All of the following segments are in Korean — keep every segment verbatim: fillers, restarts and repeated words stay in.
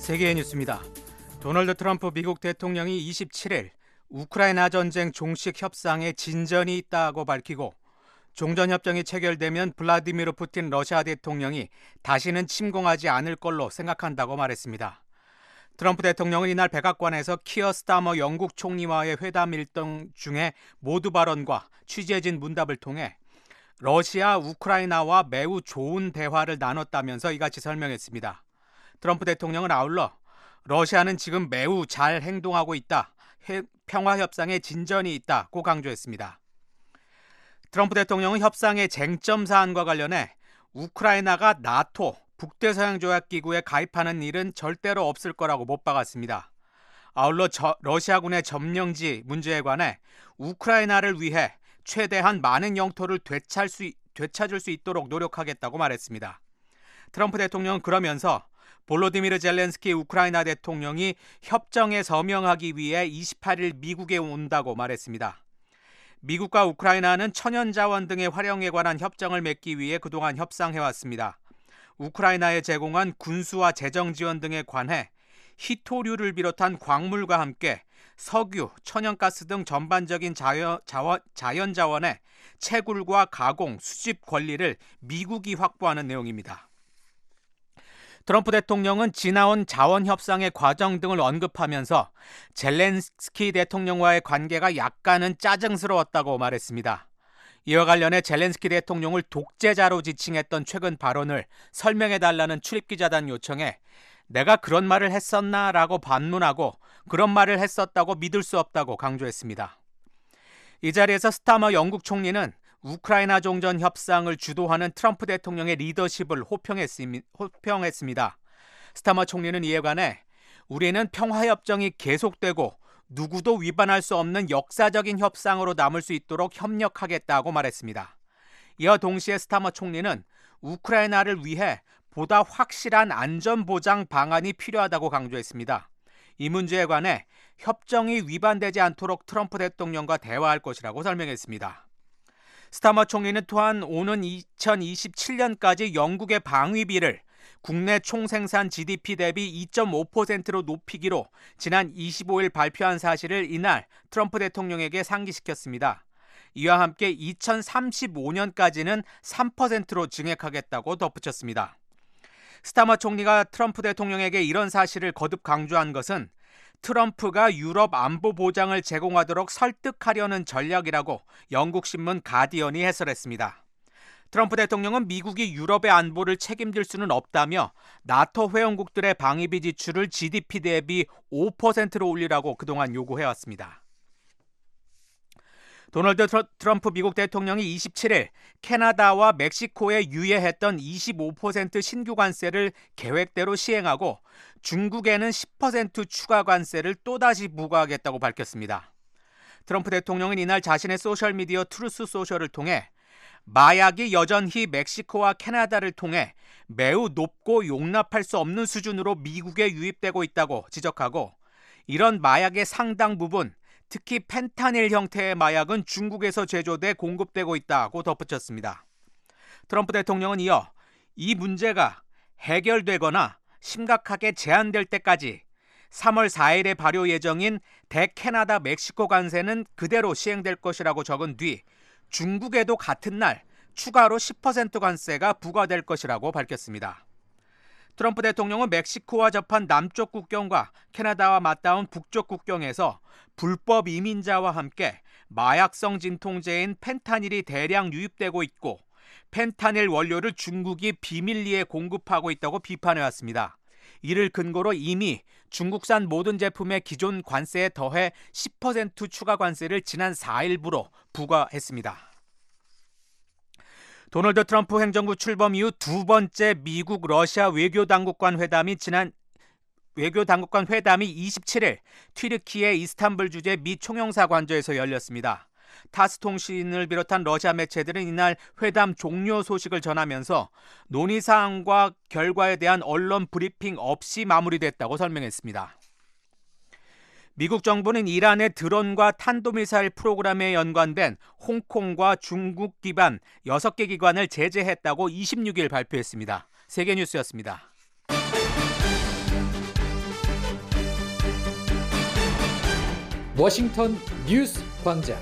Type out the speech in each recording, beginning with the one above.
세계의 뉴스입니다. 도널드 트럼프 미국 대통령이 이십칠 일 우크라이나 전쟁 종식 협상에 진전이 있다고 밝히고 종전협정이 체결되면 블라디미르 푸틴 러시아 대통령이 다시는 침공하지 않을 걸로 생각한다고 말했습니다. 트럼프 대통령은 이날 백악관에서 키어 스타머 영국 총리와의 회담 일정 중에 모두 발언과 취재진 문답을 통해 러시아, 우크라이나와 매우 좋은 대화를 나눴다면서 이같이 설명했습니다. 트럼프 대통령은 아울러 러시아는 지금 매우 잘 행동하고 있다, 평화협상에 진전이 있다고 강조했습니다. 트럼프 대통령은 협상의 쟁점 사안과 관련해 우크라이나가 나토, 북대서양조약기구에 가입하는 일은 절대로 없을 거라고 못 박았습니다. 아울러 저, 러시아군의 점령지 문제에 관해 우크라이나를 위해 최대한 많은 영토를 되찾을 수, 되찾을 수 있도록 노력하겠다고 말했습니다. 트럼프 대통령은 그러면서 볼로디미르 젤렌스키 우크라이나 대통령이 협정에 서명하기 위해 이십팔 일 미국에 온다고 말했습니다. 미국과 우크라이나는 천연자원 등의 활용에 관한 협정을 맺기 위해 그동안 협상해왔습니다. 우크라이나에 제공한 군수와 재정 지원 등에 관해 히토류를 비롯한 광물과 함께 석유, 천연가스 등 전반적인 자연, 자원, 자연자원의 채굴과 가공, 수집 권리를 미국이 확보하는 내용입니다. 트럼프 대통령은 지나온 자원협상의 과정 등을 언급하면서 젤렌스키 대통령과의 관계가 약간은 짜증스러웠다고 말했습니다. 이와 관련해 젤렌스키 대통령을 독재자로 지칭했던 최근 발언을 설명해달라는 출입기자단 요청에 내가 그런 말을 했었나? 라고 반문하고 그런 말을 했었다고 믿을 수 없다고 강조했습니다. 이 자리에서 스타머 영국 총리는 우크라이나 종전 협상을 주도하는 트럼프 대통령의 리더십을 호평했습니다. 스타머 총리는 이에 관해 우리는 평화협정이 계속되고 누구도 위반할 수 없는 역사적인 협상으로 남을 수 있도록 협력하겠다고 말했습니다. 이와 동시에 스타머 총리는 우크라이나를 위해 보다 확실한 안전보장 방안이 필요하다고 강조했습니다. 이 문제에 관해 협정이 위반되지 않도록 트럼프 대통령과 대화할 것이라고 설명했습니다. 스타머 총리는 또한 오는 이천이십칠 년까지 영국의 방위비를 국내 총생산 지디피 대비 이 점 오 퍼센트로 높이기로 지난 이십오 일 발표한 사실을 이날 트럼프 대통령에게 상기시켰습니다. 이와 함께 이천삼십오 년까지는 삼 퍼센트로 증액하겠다고 덧붙였습니다. 스타머 총리가 트럼프 대통령에게 이런 사실을 거듭 강조한 것은 트럼프가 유럽 안보 보장을 제공하도록 설득하려는 전략이라고 영국 신문 가디언이 해설했습니다. 트럼프 대통령은 미국이 유럽의 안보를 책임질 수는 없다며 나토 회원국들의 방위비 지출을 지디피 대비 오 퍼센트로 올리라고 그동안 요구해왔습니다. 도널드 트럼프 미국 대통령이 이십칠 일 캐나다와 멕시코에 유예했던 이십오 퍼센트 신규 관세를 계획대로 시행하고 중국에는 십 퍼센트 추가 관세를 또다시 부과하겠다고 밝혔습니다. 트럼프 대통령은 이날 자신의 소셜미디어 트루스 소셜을 통해 마약이 여전히 멕시코와 캐나다를 통해 매우 높고 용납할 수 없는 수준으로 미국에 유입되고 있다고 지적하고 이런 마약의 상당 부분 특히 펜타닐 형태의 마약은 중국에서 제조돼 공급되고 있다고 덧붙였습니다. 트럼프 대통령은 이어 이 문제가 해결되거나 심각하게 제한될 때까지 삼월 사일에 발효 예정인 대캐나다 멕시코 관세는 그대로 시행될 것이라고 적은 뒤 중국에도 같은 날 추가로 십 퍼센트 관세가 부과될 것이라고 밝혔습니다. 트럼프 대통령은 멕시코와 접한 남쪽 국경과 캐나다와 맞닿은 북쪽 국경에서 불법 이민자와 함께 마약성 진통제인 펜타닐이 대량 유입되고 있고 펜타닐 원료를 중국이 비밀리에 공급하고 있다고 비판해왔습니다. 이를 근거로 이미 중국산 모든 제품의 기존 관세에 더해 십 퍼센트 추가 관세를 지난 사일부로 부과했습니다. 도널드 트럼프 행정부 출범 이후 두 번째 미국 러시아 외교당국관 회담이 지난 외교당국관 회담이 이십칠 일 튀르키예 이스탄불 주재 미 총영사 관저에서 열렸습니다. 타스 통신을 비롯한 러시아 매체들은 이날 회담 종료 소식을 전하면서 논의 사항과 결과에 대한 언론 브리핑 없이 마무리됐다고 설명했습니다. 미국 정부는 이란의 드론과 탄도미사일 프로그램에 연관된 홍콩과 중국 기반 여섯 개 기관을 제재했다고 이십육 일 발표했습니다. 세계뉴스였습니다. 워싱턴 뉴스 광장.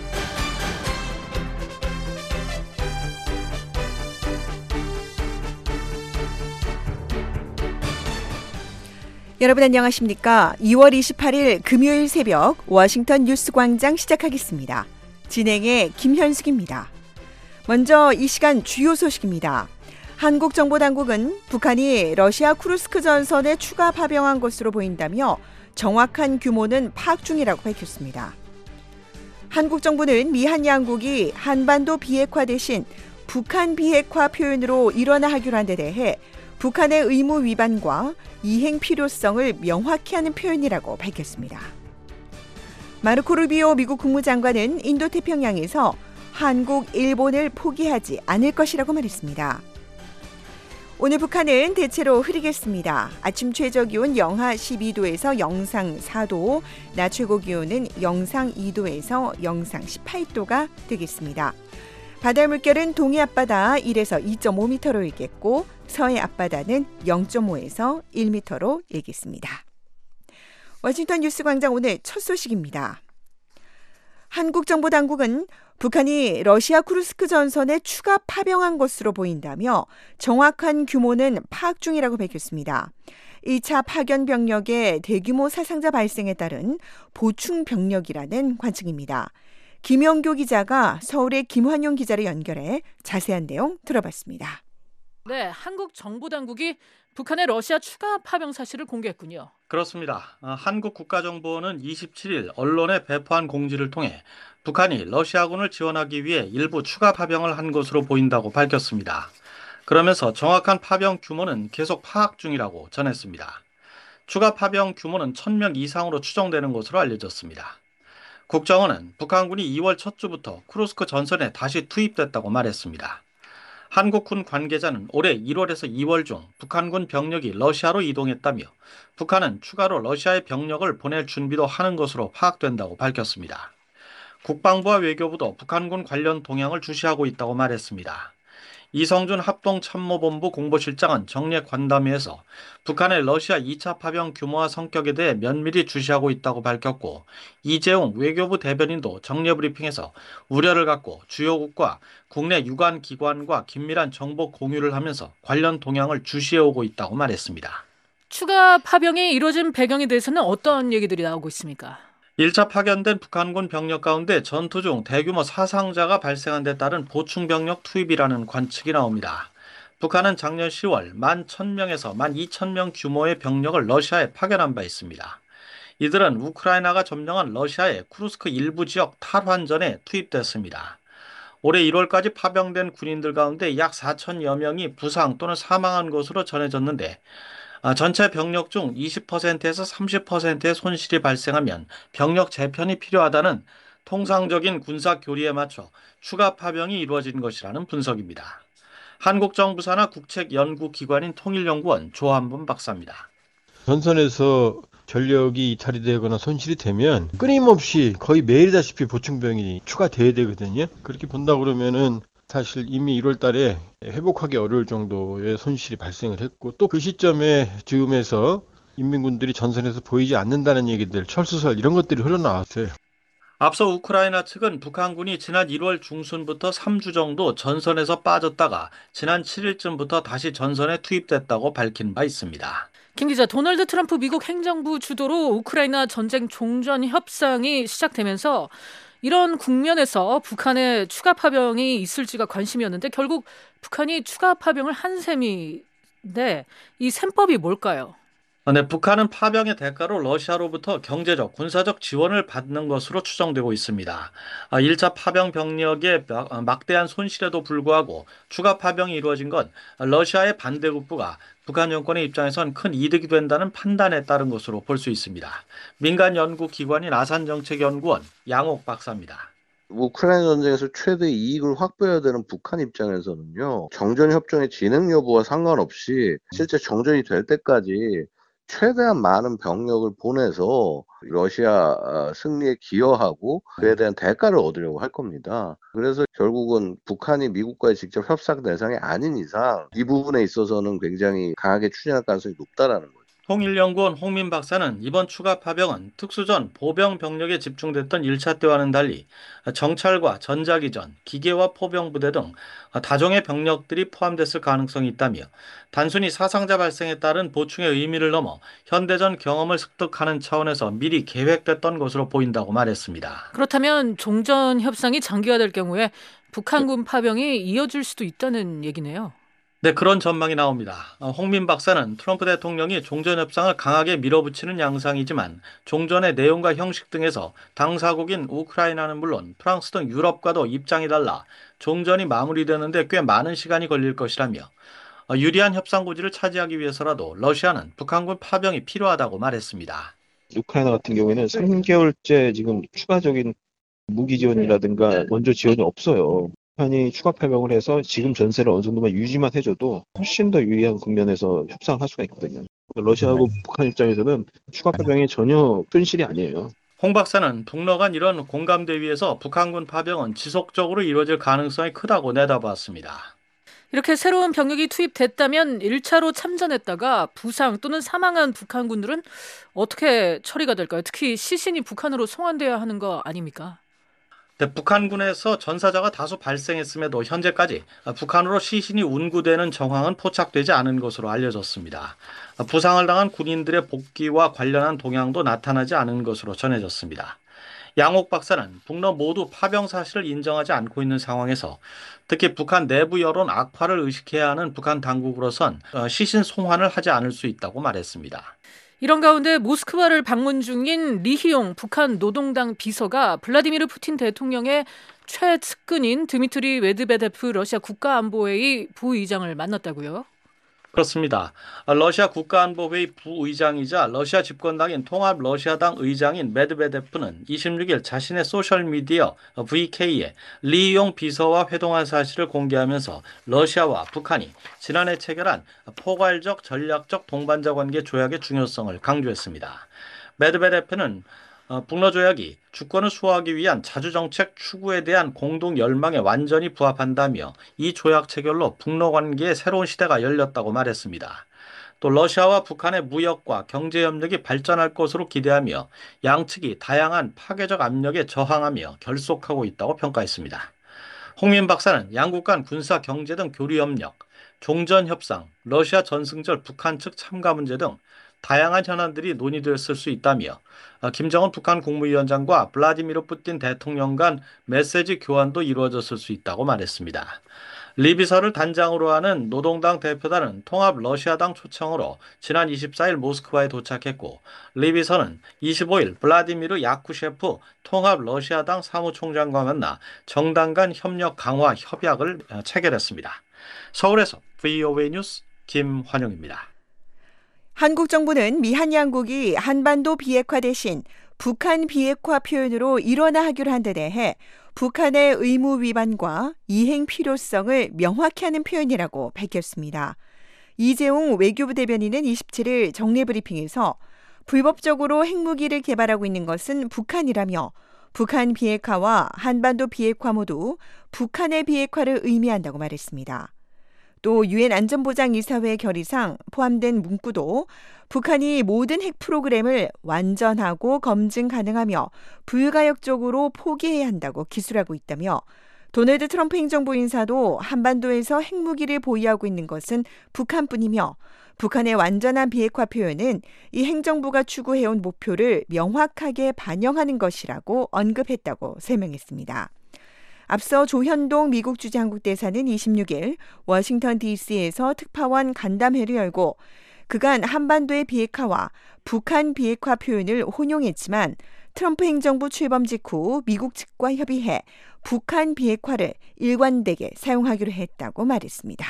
여러분 안녕하십니까? 이월 이십팔일 금요일 새벽 워싱턴 뉴스 광장 시작하겠습니다. 진행의 김현숙입니다. 먼저 이 시간 주요 소식입니다. 한국정보당국은 북한이 러시아 쿠르스크 전선에 추가 파병한 것으로 보인다며 정확한 규모는 파악 중이라고 밝혔습니다. 한국 정부는 미한 양국이 한반도 비핵화 대신 북한 비핵화 표현으로 일원화하기로 한 데 대해 북한의 의무 위반과 이행 필요성을 명확히 하는 표현이라고 밝혔습니다. 마르코 루비오 미국 국무장관은 인도태평양에서 한국, 일본을 포기하지 않을 것이라고 말했습니다. 오늘 북한은 대체로 흐리겠습니다. 아침 최저기온 영하 십이도에서 영상 사도, 낮 최고기온은 영상 이도에서 영상 십팔도가 되겠습니다. 바다 물결은 동해 앞바다 일에서 이점오 미터로 일겠고 서해 앞바다는 영점오에서 일 미터로 일겠습니다. 워싱턴 뉴스 광장 오늘 첫 소식입니다. 한국정보당국은 북한이 러시아 쿠르스크 전선에 추가 파병한 것으로 보인다며 정확한 규모는 파악 중이라고 밝혔습니다. 이 차 파견 병력의 대규모 사상자 발생에 따른 보충 병력이라는 관측입니다. 김영교 기자가 서울의 김환용 기자를 연결해 자세한 내용 들어봤습니다. 네, 한국 정보당국이 북한의 러시아 추가 파병 사실을 공개했군요. 그렇습니다. 한국 국가정보원은 이십칠일 언론에 배포한 공지를 통해 북한이 러시아군을 지원하기 위해 일부 추가 파병을 한 것으로 보인다고 밝혔습니다. 그러면서 정확한 파병 규모는 계속 파악 중이라고 전했습니다. 추가 파병 규모는 천 명 이상으로 추정되는 것으로 알려졌습니다. 국정원은 북한군이 이월 첫 주부터 쿠르스크 전선에 다시 투입됐다고 말했습니다. 한국군 관계자는 올해 일월에서 이월 중 북한군 병력이 러시아로 이동했다며 북한은 추가로 러시아의 병력을 보낼 준비도 하는 것으로 파악된다고 밝혔습니다. 국방부와 외교부도 북한군 관련 동향을 주시하고 있다고 말했습니다. 이성준 합동참모본부 공보실장은 정례 관담회에서 북한의 러시아 이 차 파병 규모와 성격에 대해 면밀히 주시하고 있다고 밝혔고, 이재용 외교부 대변인도 정례 브리핑에서 우려를 갖고 주요국과 국내 유관 기관과 긴밀한 정보 공유를 하면서 관련 동향을 주시해오고 있다고 말했습니다. 추가 파병이 이루어진 배경에 대해서는 어떤 얘기들이 나오고 있습니까? 일 차 파견된 북한군 병력 가운데 전투 중 대규모 사상자가 발생한 데 따른 보충 병력 투입이라는 관측이 나옵니다. 북한은 작년 시월 만 천 명에서 만 이천 명 규모의 병력을 러시아에 파견한 바 있습니다. 이들은 우크라이나가 점령한 러시아의 쿠르스크 일부 지역 탈환전에 투입됐습니다. 올해 일월까지 파병된 군인들 가운데 약 사천여 명이 부상 또는 사망한 것으로 전해졌는데, 전체 병력 중 이십 퍼센트에서 삼십 퍼센트의 손실이 발생하면 병력 재편이 필요하다는 통상적인 군사 교리에 맞춰 추가 파병이 이루어진 것이라는 분석입니다. 한국정부사나 국책연구기관인 통일연구원 조한범 박사입니다. 전선에서 전력이 이탈이 되거나 손실이 되면 끊임없이 거의 매일다시피 보충병이 추가돼야 되거든요. 그렇게 본다 그러면은 사실 이미 일월 달에 회복하기 어려울 정도의 손실이 발생을 했고, 또 그 시점에 즈음에서 인민군들이 전선에서 보이지 않는다는 얘기들, 철수설 이런 것들이 흘러나왔어요. 앞서 우크라이나 측은 북한군이 지난 일월 중순부터 삼 주 정도 전선에서 빠졌다가 지난 칠일쯤부터 다시 전선에 투입됐다고 밝힌 바 있습니다. 김 기자, 도널드 트럼프 미국 행정부 주도로 우크라이나 전쟁 종전 협상이 시작되면서 이런 국면에서 북한의 추가 파병이 있을지가 관심이었는데 결국 북한이 추가 파병을 한 셈인데 이 셈법이 뭘까요? 네, 북한은 파병의 대가로 러시아로부터 경제적, 군사적 지원을 받는 것으로 추정되고 있습니다. 일 차 파병 병력의 막대한 손실에도 불구하고 추가 파병이 이루어진 건 러시아의 반대급부가 북한 정권의 입장에선 큰 이득이 된다는 판단에 따른 것으로 볼 수 있습니다. 민간 연구기관인 아산정책연구원 양옥 박사입니다. 우크라이나 전쟁에서 최대 이익을 확보해야 되는 북한 입장에서는요, 정전협정의 진행 여부와 상관없이 실제 정전이 될 때까지 최대한 많은 병력을 보내서 러시아 승리에 기여하고 그에 대한 대가를 얻으려고 할 겁니다. 그래서 결국은 북한이 미국과의 직접 협상 대상이 아닌 이상 이 부분에 있어서는 굉장히 강하게 추진할 가능성이 높다라는 거죠. 통일연구원 홍민 박사는 이번 추가 파병은 특수전 보병 병력에 집중됐던 일 차 때와는 달리 정찰과 전자기전, 기계와 포병부대 등 다종의 병력들이 포함됐을 가능성이 있다며 단순히 사상자 발생에 따른 보충의 의미를 넘어 현대전 경험을 습득하는 차원에서 미리 계획됐던 것으로 보인다고 말했습니다. 그렇다면 종전 협상이 장기화될 경우에 북한군 파병이 이어질 수도 있다는 얘기네요. 네, 그런 전망이 나옵니다. 홍민 박사는 트럼프 대통령이 종전협상을 강하게 밀어붙이는 양상이지만 종전의 내용과 형식 등에서 당사국인 우크라이나는 물론 프랑스 등 유럽과도 입장이 달라 종전이 마무리되는데 꽤 많은 시간이 걸릴 것이라며 유리한 협상 고지를 차지하기 위해서라도 러시아는 북한군 파병이 필요하다고 말했습니다. 우크라이나 같은 경우에는 삼 개월째 지금 추가적인 무기 지원이라든가 원조 지원이 없어요. 북한이 추가 파병을 해서 지금 전세를 어느 정도만 유지만 해줘도 훨씬 더 유리한 국면에서 협상을 할 수가 있거든요. 러시아하고 북한 입장에서는 추가 파병이 전혀 손실이 아니에요. 홍 박사는 북러 간 이런 공감대 위에서 북한군 파병은 지속적으로 이루어질 가능성이 크다고 내다봤습니다. 이렇게 새로운 병력이 투입됐다면 일 차로 참전했다가 부상 또는 사망한 북한군들은 어떻게 처리가 될까요? 특히 시신이 북한으로 송환돼야 하는 거 아닙니까? 네, 북한군에서 전사자가 다수 발생했음에도 현재까지 북한으로 시신이 운구되는 정황은 포착되지 않은 것으로 알려졌습니다. 부상을 당한 군인들의 복귀와 관련한 동향도 나타나지 않은 것으로 전해졌습니다. 양옥 박사는 북러 모두 파병 사실을 인정하지 않고 있는 상황에서 특히 북한 내부 여론 악화를 의식해야 하는 북한 당국으로선 시신 송환을 하지 않을 수 있다고 말했습니다. 이런 가운데 모스크바를 방문 중인 리희용 북한 노동당 비서가 블라디미르 푸틴 대통령의 최측근인 드미트리 메드베데프 러시아 국가안보회의 부의장을 만났다고요? 그렇습니다. 러시아 국가안보회의 부의장이자 러시아 집권당인 통합 러시아당 의장인 메드베데프는 이십육 일 자신의 소셜미디어 브이케이에 리용 비서와 회동한 사실을 공개하면서 러시아와 북한이 지난해 체결한 포괄적 전략적 동반자 관계 조약의 중요성을 강조했습니다. 메드베데프는 북러 조약이 주권을 수호하기 위한 자주정책 추구에 대한 공동 열망에 완전히 부합한다며 이 조약 체결로 북러 관계의 새로운 시대가 열렸다고 말했습니다. 또 러시아와 북한의 무역과 경제 협력이 발전할 것으로 기대하며 양측이 다양한 파괴적 압력에 저항하며 결속하고 있다고 평가했습니다. 홍민 박사는 양국 간 군사 경제 등 교류 협력, 종전 협상, 러시아 전승절 북한 측 참가 문제 등 다양한 현안들이 논의됐을 수 있다며 김정은 북한 국무위원장과 블라디미르 푸틴 대통령 간 메시지 교환도 이루어졌을 수 있다고 말했습니다. 리 비서를 단장으로 하는 노동당 대표단은 통합 러시아당 초청으로 지난 이십사 일 모스크바에 도착했고 리 비서는 이십오 일 블라디미르 야쿠셰프 통합 러시아당 사무총장과 만나 정당 간 협력 강화 협약을 체결했습니다. 서울에서 브이오에이 뉴스 김환영입니다. 한국 정부는 미한 양국이 한반도 비핵화 대신 북한 비핵화 표현으로 일원화하기로 한 데 대해 북한의 의무 위반과 이행 필요성을 명확히 하는 표현이라고 밝혔습니다. 이재용 외교부 대변인은 이십칠 일 정례브리핑에서 불법적으로 핵무기를 개발하고 있는 것은 북한이라며 북한 비핵화와 한반도 비핵화 모두 북한의 비핵화를 의미한다고 말했습니다. 또 유엔 안전보장이사회 결의상 포함된 문구도 북한이 모든 핵 프로그램을 완전하고 검증 가능하며 불가역적으로 포기해야 한다고 기술하고 있다며 도널드 트럼프 행정부 인사도 한반도에서 핵무기를 보유하고 있는 것은 북한뿐이며 북한의 완전한 비핵화 표현은 이 행정부가 추구해온 목표를 명확하게 반영하는 것이라고 언급했다고 설명했습니다. 앞서 조현동 미국 주재 한국대사는 이십육 일 워싱턴 디씨에서 특파원 간담회를 열고 그간 한반도의 비핵화와 북한 비핵화 표현을 혼용했지만 트럼프 행정부 출범 직후 미국 측과 협의해 북한 비핵화를 일관되게 사용하기로 했다고 말했습니다.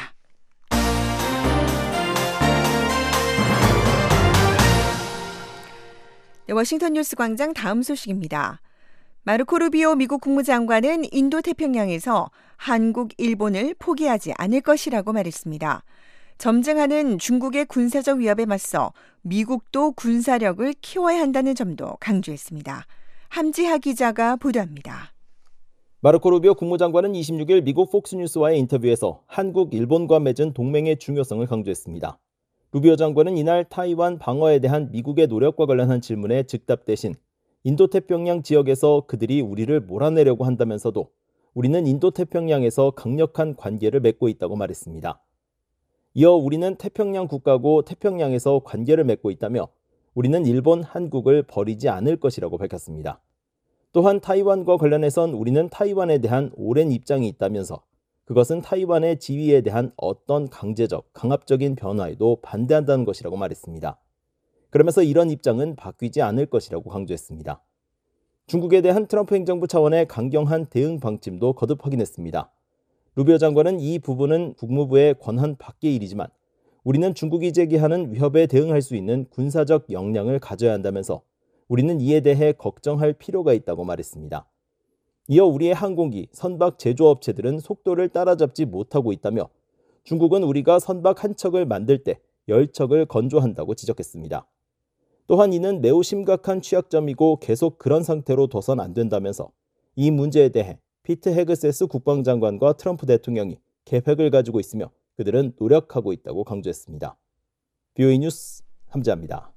네, 워싱턴 뉴스 광장 다음 소식입니다. 마르코 루비오 미국 국무장관은 인도태평양에서 한국, 일본을 포기하지 않을 것이라고 말했습니다. 점증하는 중국의 군사적 위협에 맞서 미국도 군사력을 키워야 한다는 점도 강조했습니다. 함지하 기자가 보도합니다. 마르코 루비오 국무장관은 이십육 일 미국 폭스뉴스와의 인터뷰에서 한국, 일본과 맺은 동맹의 중요성을 강조했습니다. 루비오 장관은 이날 타이완 방어에 대한 미국의 노력과 관련한 질문에 즉답 대신 인도태평양 지역에서 그들이 우리를 몰아내려고 한다면서도 우리는 인도태평양에서 강력한 관계를 맺고 있다고 말했습니다. 이어 우리는 태평양 국가고 태평양에서 관계를 맺고 있다며 우리는 일본, 한국을 버리지 않을 것이라고 밝혔습니다. 또한 타이완과 관련해선 우리는 타이완에 대한 오랜 입장이 있다면서 그것은 타이완의 지위에 대한 어떤 강제적, 강압적인 변화에도 반대한다는 것이라고 말했습니다. 그러면서 이런 입장은 바뀌지 않을 것이라고 강조했습니다. 중국에 대한 트럼프 행정부 차원의 강경한 대응 방침도 거듭 확인했습니다. 루비오 장관은 이 부분은 국무부의 권한 밖의 일이지만 우리는 중국이 제기하는 위협에 대응할 수 있는 군사적 역량을 가져야 한다면서 우리는 이에 대해 걱정할 필요가 있다고 말했습니다. 이어 우리의 항공기, 선박 제조업체들은 속도를 따라잡지 못하고 있다며 중국은 우리가 선박 한 척을 만들 때 열 척을 건조한다고 지적했습니다. 또한 이는 매우 심각한 취약점이고 계속 그런 상태로 둬선 안 된다면서 이 문제에 대해 피트 헤그세스 국방장관과 트럼프 대통령이 계획을 가지고 있으며 그들은 노력하고 있다고 강조했습니다. 비오이 뉴스 함재합니다.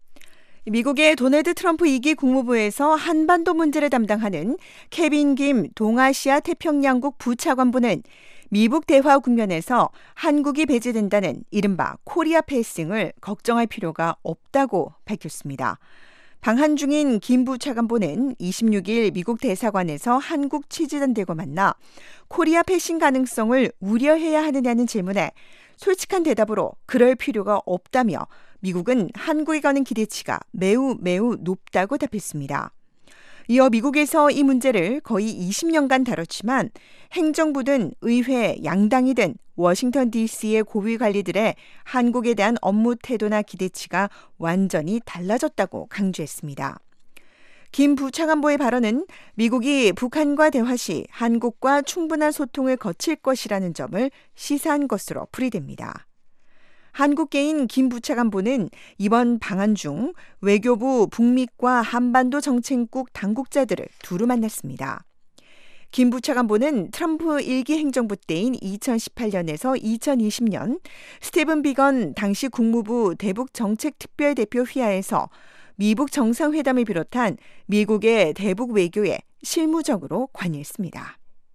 미국의 도널드 트럼프 이 기 국무부에서 한반도 문제를 담당하는 케빈 김 동아시아 태평양국 부차관보는 미북 대화 국면에서 한국이 배제된다는 이른바 코리아 패싱을 걱정할 필요가 없다고 밝혔습니다. 방한 중인 김 부차관보는 이십육 일 미국 대사관에서 한국 취재단들과 만나 코리아 패싱 가능성을 우려해야 하느냐는 질문에 솔직한 대답으로 그럴 필요가 없다며 미국은 한국에 거는 기대치가 매우 매우 높다고 답했습니다. 이어 미국에서 이 문제를 거의 이십 년간 다뤘지만 행정부든 의회, 양당이든 워싱턴 디씨의 고위 관리들의 한국에 대한 업무 태도나 기대치가 완전히 달라졌다고 강조했습니다. 김 부차관보의 발언은 미국이 북한과 대화 시 한국과 충분한 소통을 거칠 것이라는 점을 시사한 것으로 풀이됩니다. 한국계인 김 부차관보는 이번 방한 중 외교부 북미과 한반도 정책국 당국자들을 두루 만났습니다. 김 부차관보는 트럼프 일 기 행정부 때인 이천십팔 년에서 이천이십 년 스티븐 비건 당시 국무부 대북 정책 특별대표 휘하에서 미북 정상회담을 비롯한 미국의 대북 외교에 실무적으로 관여했습니다.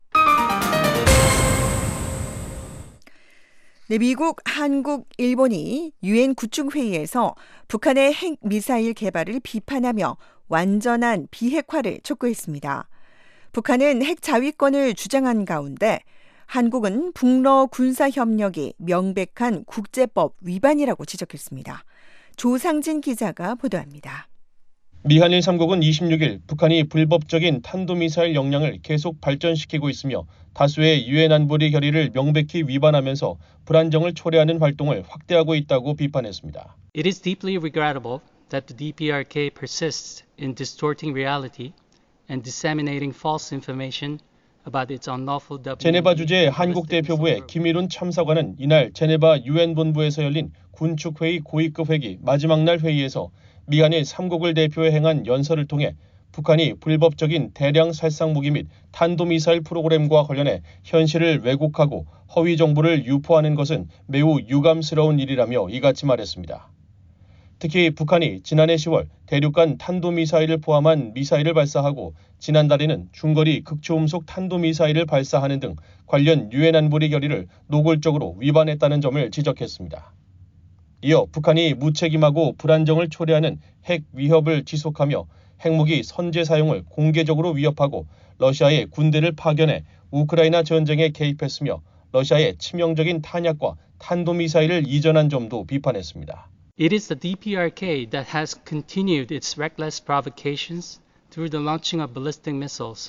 네, 미국, 한국, 일본이 유엔 구축회의에서 북한의 핵미사일 개발을 비판하며 완전한 비핵화를 촉구했습니다. 북한은 핵 자위권을 주장한 가운데 한국은 북러 군사협력이 명백한 국제법 위반이라고 지적했습니다. 조상진 기자가 보도합니다. 미한일 삼 국은 이십육 일 북한이 불법적인 탄도미사일 역량을 계속 발전시키고 있으며 다수의 유엔 안보리 결의를 명백히 위반하면서 불안정을 초래하는 활동을 확대하고 있다고 비판했습니다. It is deeply regrettable that the 디피아르케이 persists in distorting reality and disseminating false information about its unlawful 제네바 주재 한국 대표부의 김일훈 참사관은 이날 제네바 유엔 본부에서 열린 군축회의 고위급 회기 마지막 날 회의에서 미한일 삼 국을 대표해 행한 연설을 통해 북한이 불법적인 대량 살상 무기 및 탄도미사일 프로그램과 관련해 현실을 왜곡하고 허위 정보를 유포하는 것은 매우 유감스러운 일이라며 이같이 말했습니다. 특히 북한이 지난해 시월 대륙간 탄도미사일을 포함한 미사일을 발사하고 지난달에는 중거리 극초음속 탄도미사일을 발사하는 등 관련 유엔 안보리 결의를 노골적으로 위반했다는 점을 지적했습니다. 이어 북한이 무책임하고 불안정을 초래하는 핵 위협을 지속하며 핵무기 선제 사용을 공개적으로 위협하고 러시아의 군대를 파견해 우크라이나 전쟁에 개입했으며 러시아의 치명적인 탄약과 탄도미사일을 이전한 점도 비판했습니다. It is the 디피아르케이 that has continued its reckless provocations through the launching of ballistic missiles.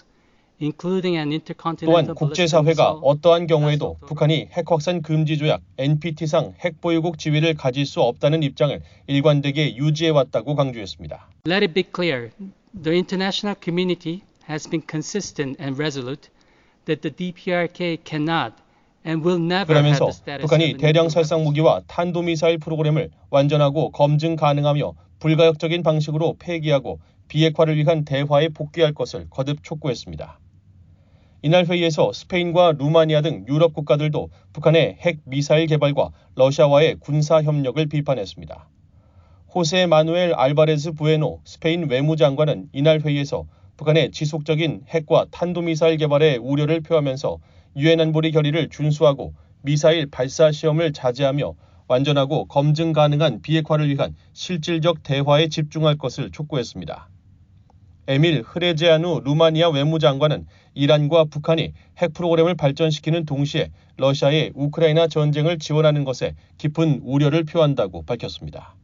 또한 국제사회가 어떠한 경우에도 북한이 핵 확산 금지 조약 엔피티상 핵보유국 지위를 가질 수 없다는 입장을 일관되게 유지해왔다고 강조했습니다. Let it be clear, the international community has been consistent and resolute that the 디피아르케이 cannot and will never 그러면서 have the status 북한이 of 대량 살상 무기와 탄도미사일 프로그램을 완전하고 검증 가능하며 불가역적인 방식으로 폐기하고 비핵화를 위한 대화에 복귀할 것을 거듭 촉구했습니다. 이날 회의에서 스페인과 루마니아 등 유럽 국가들도 북한의 핵 미사일 개발과 러시아와의 군사 협력을 비판했습니다. 호세 마누엘 알바레스 부에노 스페인 외무장관은 이날 회의에서 북한의 지속적인 핵과 탄도미사일 개발에 우려를 표하면서 유엔 안보리 결의를 준수하고 미사일 발사 시험을 자제하며 완전하고 검증 가능한 비핵화를 위한 실질적 대화에 집중할 것을 촉구했습니다. 에밀 흐레제아누 루마니아 외무장관은 이란과 북한이 핵 프로그램을 발전시키는 동시에 러시아의 우크라이나 전쟁을 지원하는 것에 깊은 우려를 표한다고 밝혔습니다.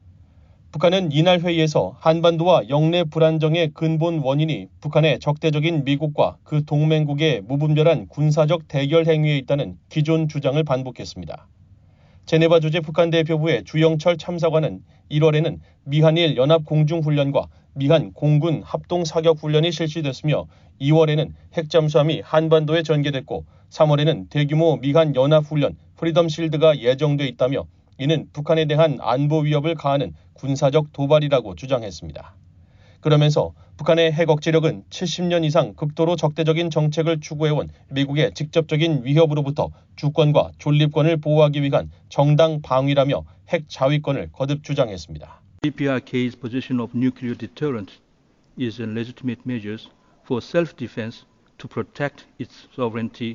북한은 이날 회의에서 한반도와 영내 불안정의 근본 원인이 북한의 적대적인 미국과 그 동맹국의 무분별한 군사적 대결 행위에 있다는 기존 주장을 반복했습니다. 제네바 주재 북한 대표부의 주영철 참사관은 일월에는 미한일 연합공중훈련과 미한 공군 합동사격훈련이 실시됐으며 이월에는 핵잠수함이 한반도에 전개됐고 삼월에는 대규모 미한 연합훈련 프리덤 실드가 예정돼 있다며 이는 북한에 대한 안보 위협을 가하는 군사적 도발이라고 주장했습니다. 그러면서 북한의 핵 억지력은 칠십 년 이상 극도로 적대적인 정책을 추구해온 미국의 직접적인 위협으로부터 주권과 존립권을 보호하기 위한 정당 방위라며 핵 자위권을 거듭 주장했습니다. 디피아르케이's position of nuclear deterrence is a legitimate measures for self-defense to protect its sovereignty.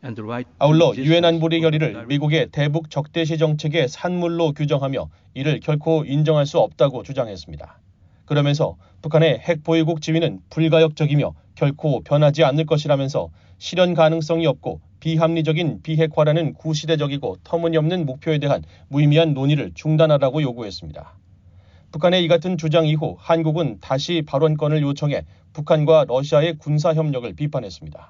아울러 유엔 안보리 결의를 미국의 대북 적대시 정책의 산물로 규정하며 이를 결코 인정할 수 없다고 주장했습니다. 그러면서 북한의 핵 보유국 지위는 불가역적이며 결코 변하지 않을 것이라면서 실현 가능성이 없고 비합리적인 비핵화라는 구시대적이고 터무니없는 목표에 대한 무의미한 논의를 중단하라고 요구했습니다. 북한의 이 같은 주장 이후 한국은 다시 발언권을 요청해 북한과 러시아의 군사 협력을 비판했습니다.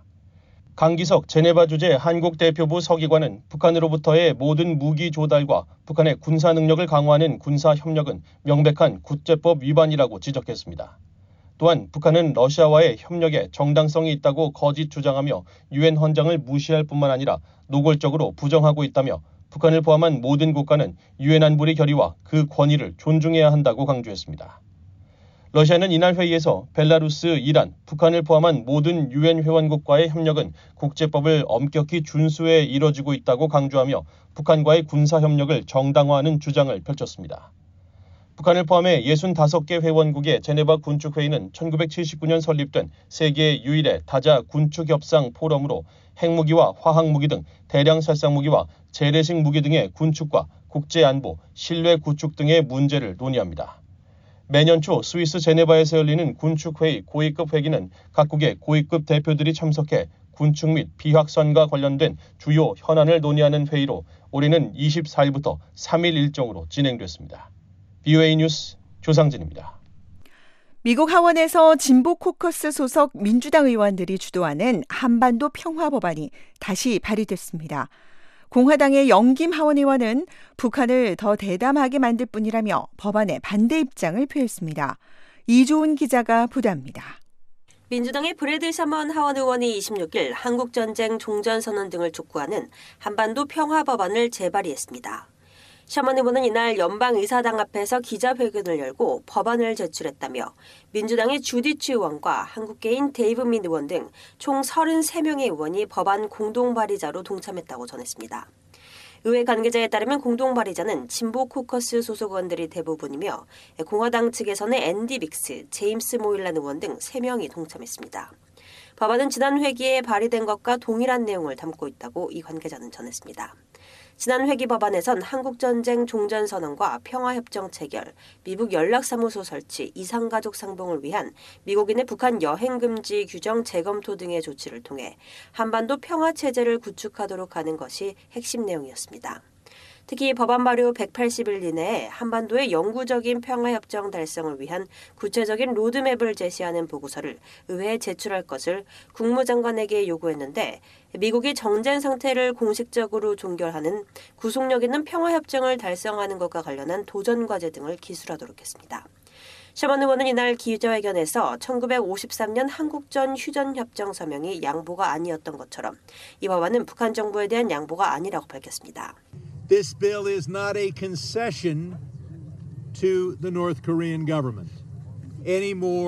강기석 제네바 주재 한국 대표부 서기관은 북한으로부터의 모든 무기 조달과 북한의 군사 능력을 강화하는 군사 협력은 명백한 국제법 위반이라고 지적했습니다. 또한 북한은 러시아와의 협력에 정당성이 있다고 거짓 주장하며 유엔 헌장을 무시할 뿐만 아니라 노골적으로 부정하고 있다며 북한을 포함한 모든 국가는 유엔 안보리 결의와 그 권위를 존중해야 한다고 강조했습니다. 러시아는 이날 회의에서 벨라루스, 이란, 북한을 포함한 모든 유엔 회원국과의 협력은 국제법을 엄격히 준수해 이뤄지고 있다고 강조하며 북한과의 군사 협력을 정당화하는 주장을 펼쳤습니다. 북한을 포함해 육십오 개 회원국의 제네바 군축회의는 천구백칠십구 년 설립된 세계 유일의 다자 군축협상 포럼으로 핵무기와 화학무기 등 대량 살상무기와 재래식 무기 등의 군축과 국제안보, 신뢰 구축 등의 문제를 논의합니다. 매년 초 스위스 제네바에서 열리는 군축회의 고위급 회기는 각국의 고위급 대표들이 참석해 군축 및 비확선과 관련된 주요 현안을 논의하는 회의로 올해는 이십사 일부터 삼 일 일정으로 진행됐습니다. 비오에이 뉴스 조상진입니다. 미국 하원에서 진보 코커스 소속 민주당 의원들이 주도하는 한반도 평화 법안이 다시 발의됐습니다. 공화당의 영김 하원 의원은 북한을 더 대담하게 만들 뿐이라며 법안에 반대 입장을 표했습니다. 이조은 기자가 보도합니다. 민주당의 브래드 셔먼 하원 의원이 이십육 일 한국전쟁 종전선언 등을 촉구하는 한반도 평화 법안을 재발의했습니다. 셔먼 의원은 이날 연방의사당 앞에서 기자회견을 열고 법안을 제출했다며 민주당의 주디치 의원과 한국계인 데이브 민 의원 등 총 서른세 명의 의원이 법안 공동 발의자로 동참했다고 전했습니다. 의회 관계자에 따르면 공동 발의자는 진보 코커스 소속 의원들이 대부분이며 공화당 측에서는 앤디 빅스, 제임스 모일란 의원 등 세 명이 동참했습니다. 법안은 지난 회기에 발의된 것과 동일한 내용을 담고 있다고 이 관계자는 전했습니다. 지난 회기 법안에선 한국전쟁 종전선언과 평화협정 체결, 미국 연락사무소 설치, 이산가족 상봉을 위한 미국인의 북한 여행금지 규정 재검토 등의 조치를 통해 한반도 평화체제를 구축하도록 하는 것이 핵심 내용이었습니다. 특히 법안 발의 백팔십 일 이내에 한반도의 영구적인 평화협정 달성을 위한 구체적인 로드맵을 제시하는 보고서를 의회에 제출할 것을 국무장관에게 요구했는데 미국이 정전 상태를 공식적으로 종결하는 구속력 있는 평화협정을 달성하는 것과 관련한 도전과제 등을 기술하도록 했습니다. 셔먼 의원은 이날 기자회견에서 천구백오십삼 년 한국전 휴전협정 서명이 양보가 아니었던 것처럼 이 법안은 북한 정부에 대한 양보가 아니라고 밝혔습니다. This bill is not a concession to the North Korean government any more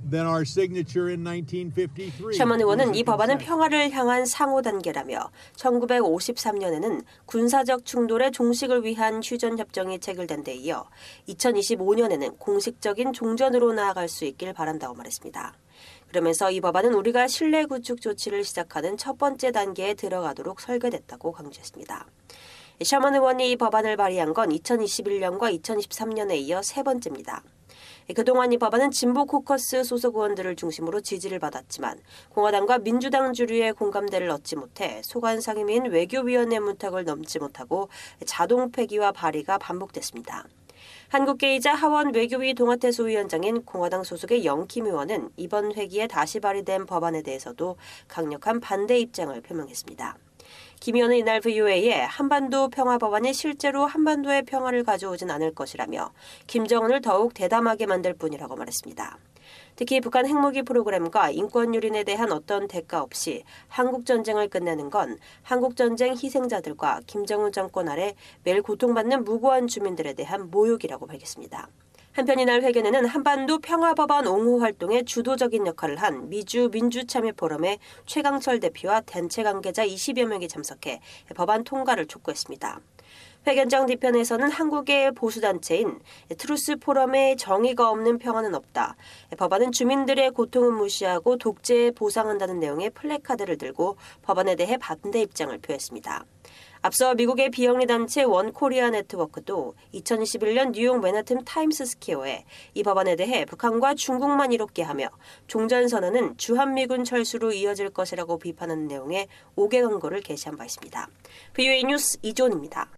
than our signature in nineteen fifty-three. 셔먼 의원은 이 법안은 평화를 향한 상호 단계라며 천구백오십삼 년에는 군사적 충돌의 종식을 위한 휴전 협정이 체결된 데 이어 이천이십오 년에는 공식적인 종전으로 나아갈 수 있길 바란다고 말했습니다. 그러면서 이 법안은 우리가 신뢰 구축 조치를 시작하는 첫 번째 단계에 들어가도록 설계됐다고 강조했습니다. 셔먼 의원이 이 법안을 발의한 건 이천이십일 년과 이천이십삼 년에 이어 세 번째입니다. 그동안 이 법안은 진보 코커스 소속 의원들을 중심으로 지지를 받았지만 공화당과 민주당 주류의 공감대를 얻지 못해 소관 상임위인 외교위원회 문턱을 넘지 못하고 자동 폐기와 발의가 반복됐습니다. 한국계이자 하원 외교위 동아태 소위원장인 공화당 소속의 영킴 의원은 이번 회기에 다시 발의된 법안에 대해서도 강력한 반대 입장을 표명했습니다. 김 의원은 이날 브이오에이에 한반도 평화 법안이 실제로 한반도의 평화를 가져오진 않을 것이라며 김정은을 더욱 대담하게 만들 뿐이라고 말했습니다. 특히 북한 핵무기 프로그램과 인권 유린에 대한 어떤 대가 없이 한국전쟁을 끝내는 건 한국전쟁 희생자들과 김정은 정권 아래 매일 고통받는 무고한 주민들에 대한 모욕이라고 밝혔습니다. 한편 이날 회견에는 한반도 평화법안 옹호 활동에 주도적인 역할을 한 미주 민주참여포럼의 최강철 대표와 단체 관계자 이십여 명이 참석해 법안 통과를 촉구했습니다. 회견장 뒤편에서는 한국의 보수단체인 트루스 포럼의 정의가 없는 평화는 없다. 법안은 주민들의 고통을 무시하고 독재에 보상한다는 내용의 플래카드를 들고 법안에 대해 반대 입장을 표했습니다. 앞서 미국의 비영리 단체 원코리아 네트워크도 이천이십일 년 뉴욕 맨하튼 타임스 스퀘어에 이 법안에 대해 북한과 중국만 이롭게 하며 종전선언은 주한미군 철수로 이어질 것이라고 비판하는 내용의 오 개 권고를 게시한 바 있습니다. 브이오에이 뉴스 이존입니다.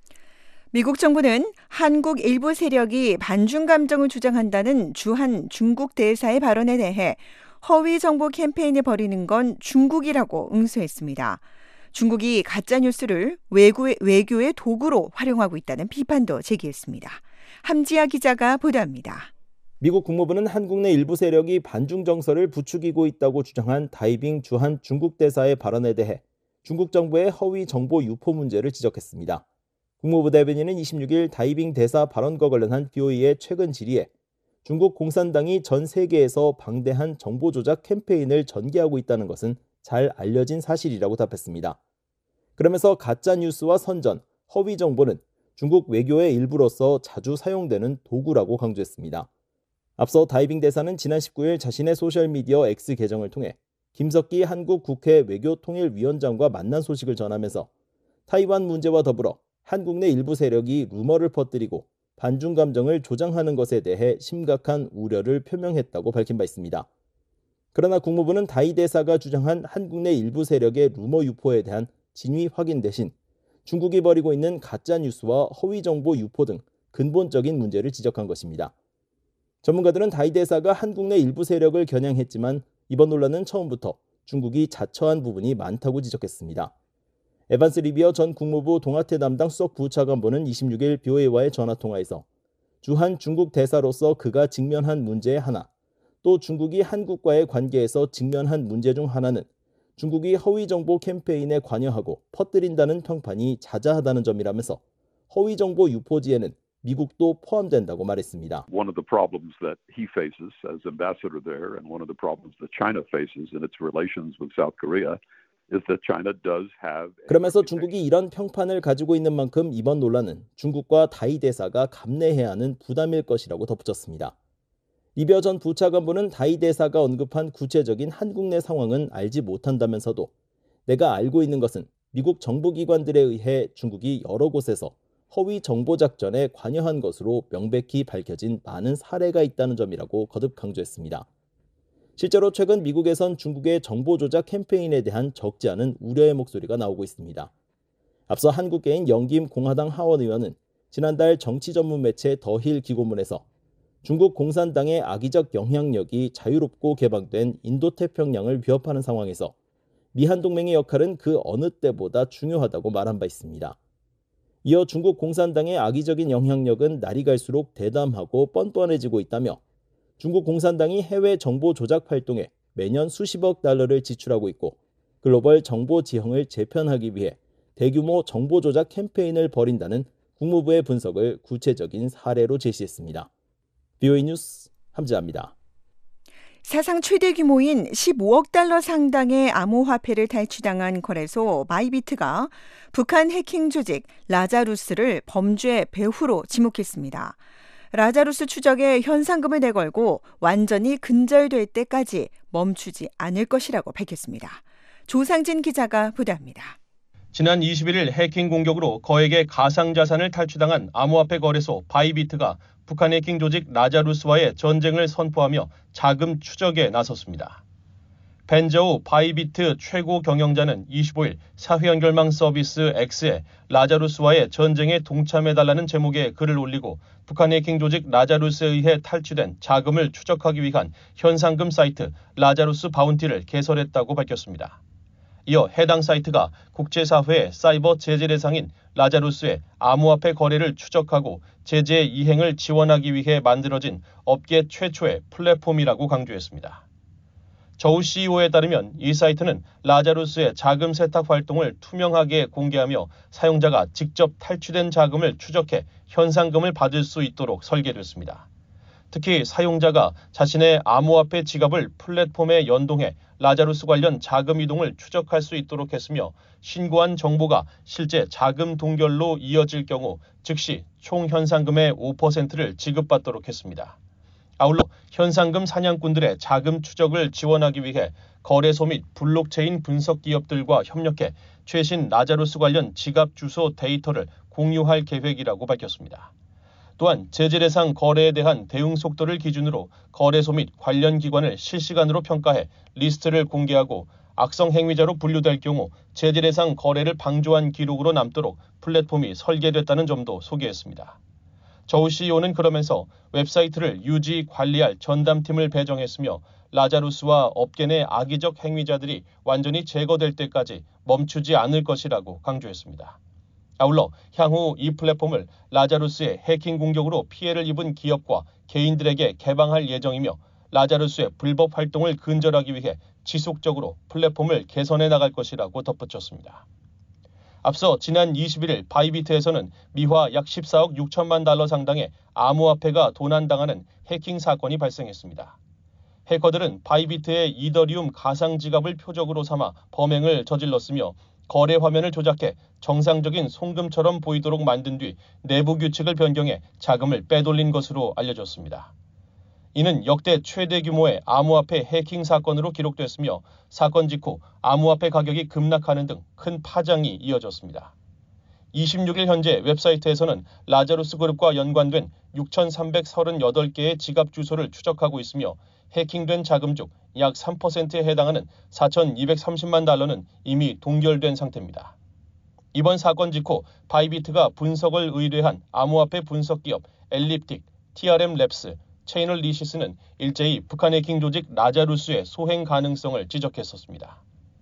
미국 정부는 한국 일부 세력이 반중 감정을 주장한다는 주한 중국 대사의 발언에 대해 허위 정보 캠페인을 벌이는 건 중국이라고 응수했습니다. 중국이 가짜뉴스를 외교의, 외교의 도구로 활용하고 있다는 비판도 제기했습니다. 함지아 기자가 보도합니다. 미국 국무부는 한국 내 일부 세력이 반중 정서를 부추기고 있다고 주장한 다이빙 주한 중국 대사의 발언에 대해 중국 정부의 허위 정보 유포 문제를 지적했습니다. 국무부 대변인은 이십육 일 다이빙 대사 발언과 관련한 브이오에이의 최근 질의에 중국 공산당이 전 세계에서 방대한 정보 조작 캠페인을 전개하고 있다는 것은 잘 알려진 사실이라고 답했습니다. 그러면서 가짜뉴스와 선전, 허위 정보는 중국 외교의 일부로서 자주 사용되는 도구라고 강조했습니다. 앞서 다이빙 대사는 지난 십구 일 자신의 소셜미디어 X 계정을 통해 김석기 한국 국회 외교통일위원장과 만난 소식을 전하면서 타이완 문제와 더불어 한국 내 일부 세력이 루머를 퍼뜨리고 반중 감정을 조장하는 것에 대해 심각한 우려를 표명했다고 밝힌 바 있습니다. 그러나 국무부는 다이 대사가 주장한 한국 내 일부 세력의 루머 유포에 대한 진위 확인 대신 중국이 벌이고 있는 가짜뉴스와 허위 정보 유포 등 근본적인 문제를 지적한 것입니다. 전문가들은 다이 대사가 한국 내 일부 세력을 겨냥했지만 이번 논란은 처음부터 중국이 자처한 부분이 많다고 지적했습니다. 에반스 리비어 전 국무부 동아태 담당 수석 부차관보는 이십육 일 브이오에이와의 전화통화에서 주한 중국 대사로서 그가 직면한 문제의 하나, 또 중국이 한국과의 관계에서 직면한 문제 중 하나는 중국이 허위 정보 캠페인에 관여하고 퍼뜨린다는 평판이 자자하다는 점이라면서 허위 정보 유포지에는 미국도 포함된다고 말했습니다. One of the problems that he faces as ambassador there and one of the problems that China faces in its relations with South Korea is that China does have 그러면서 중국이 이런 평판을 가지고 있는 만큼 이번 논란은 중국과 다이 대사가 감내해야 하는 부담일 것이라고 덧붙였습니다. 리비어 전 부차관보는 다이 대사가 언급한 구체적인 한국 내 상황은 알지 못한다면서도 내가 알고 있는 것은 미국 정부기관들에 의해 중국이 여러 곳에서 허위 정보 작전에 관여한 것으로 명백히 밝혀진 많은 사례가 있다는 점이라고 거듭 강조했습니다. 실제로 최근 미국에선 중국의 정보 조작 캠페인에 대한 적지 않은 우려의 목소리가 나오고 있습니다. 앞서 한국계인 영김 공화당 하원 의원은 지난달 정치 전문 매체 더힐 기고문에서 중국 공산당의 악의적 영향력이 자유롭고 개방된 인도태평양을 위협하는 상황에서 미한동맹의 역할은 그 어느 때보다 중요하다고 말한 바 있습니다. 이어 중국 공산당의 악의적인 영향력은 날이 갈수록 대담하고 뻔뻔해지고 있다며 중국 공산당이 해외 정보 조작 활동에 매년 수십억 달러를 지출하고 있고 글로벌 정보 지형을 재편하기 위해 대규모 정보 조작 캠페인을 벌인다는 국무부의 분석을 구체적인 사례로 제시했습니다. 브이오에이 뉴스 함지아입니다. 사상 최대 규모인 십오억 달러 상당의 암호화폐를 탈취당한 거래소 바이비트가 북한 해킹 조직 라자루스를 범죄 배후로 지목했습니다. 라자루스 추적에 현상금을 내걸고 완전히 근절될 때까지 멈추지 않을 것이라고 밝혔습니다. 조상진 기자가 보도합니다. 지난 이십일일 해킹 공격으로 거액의 가상자산을 탈취당한 암호화폐 거래소 바이비트가 북한 해킹 조직 라자루스와의 전쟁을 선포하며 자금 추적에 나섰습니다. 벤저우 바이비트 최고 경영자는 이십오일 사회연결망 서비스 X에 라자루스와의 전쟁에 동참해달라는 제목의 글을 올리고 북한 해킹 조직 라자루스에 의해 탈취된 자금을 추적하기 위한 현상금 사이트 라자루스 바운티를 개설했다고 밝혔습니다. 이어 해당 사이트가 국제사회의 사이버 제재 대상인 라자루스의 암호화폐 거래를 추적하고 제재 이행을 지원하기 위해 만들어진 업계 최초의 플랫폼이라고 강조했습니다. 저우 씨이오에 따르면 이 사이트는 라자루스의 자금 세탁 활동을 투명하게 공개하며 사용자가 직접 탈취된 자금을 추적해 현상금을 받을 수 있도록 설계됐습니다. 특히 사용자가 자신의 암호화폐 지갑을 플랫폼에 연동해 라자루스 관련 자금 이동을 추적할 수 있도록 했으며 신고한 정보가 실제 자금 동결로 이어질 경우 즉시 총 현상금의 오 퍼센트를 지급받도록 했습니다. 아울러 현상금 사냥꾼들의 자금 추적을 지원하기 위해 거래소 및 블록체인 분석 기업들과 협력해 최신 라자루스 관련 지갑 주소 데이터를 공유할 계획이라고 밝혔습니다. 또한 제재 대상 거래에 대한 대응 속도를 기준으로 거래소 및 관련 기관을 실시간으로 평가해 리스트를 공개하고 악성 행위자로 분류될 경우 제재 대상 거래를 방조한 기록으로 남도록 플랫폼이 설계됐다는 점도 소개했습니다. 저우 씨이오는 그러면서 웹사이트를 유지 관리할 전담팀을 배정했으며 라자루스와 업계 내 악의적 행위자들이 완전히 제거될 때까지 멈추지 않을 것이라고 강조했습니다. 아울러 향후 이 플랫폼을 라자루스의 해킹 공격으로 피해를 입은 기업과 개인들에게 개방할 예정이며 라자루스의 불법 활동을 근절하기 위해 지속적으로 플랫폼을 개선해 나갈 것이라고 덧붙였습니다. 앞서 지난 이십일일 바이비트에서는 미화 약 십사억 육천만 달러 상당의 암호화폐가 도난당하는 해킹 사건이 발생했습니다. 해커들은 바이비트의 이더리움 가상 지갑을 표적으로 삼아 범행을 저질렀으며 거래 화면을 조작해 정상적인 송금처럼 보이도록 만든 뒤 내부 규칙을 변경해 자금을 빼돌린 것으로 알려졌습니다. 이는 역대 최대 규모의 암호화폐 해킹 사건으로 기록됐으며 사건 직후 암호화폐 가격이 급락하는 등 큰 파장이 이어졌습니다. 이십육일 현재 웹사이트에서는 라자루스 그룹과 연관된 육천삼백삼십팔 개의 지갑 주소를 추적하고 있으며 해킹된 자금 중 약 삼 퍼센트에 해당하는 사천이백삼십만 달러는 이미 동결된 상태입니다. 이번 사건 직후 바이비트가 분석을 의뢰한 암호화폐 분석 기업 엘립틱, 티알엠랩스, 체이널리시스는 일제히 북한 해킹 조직 라자루스의 소행 가능성을 지적했었습니다.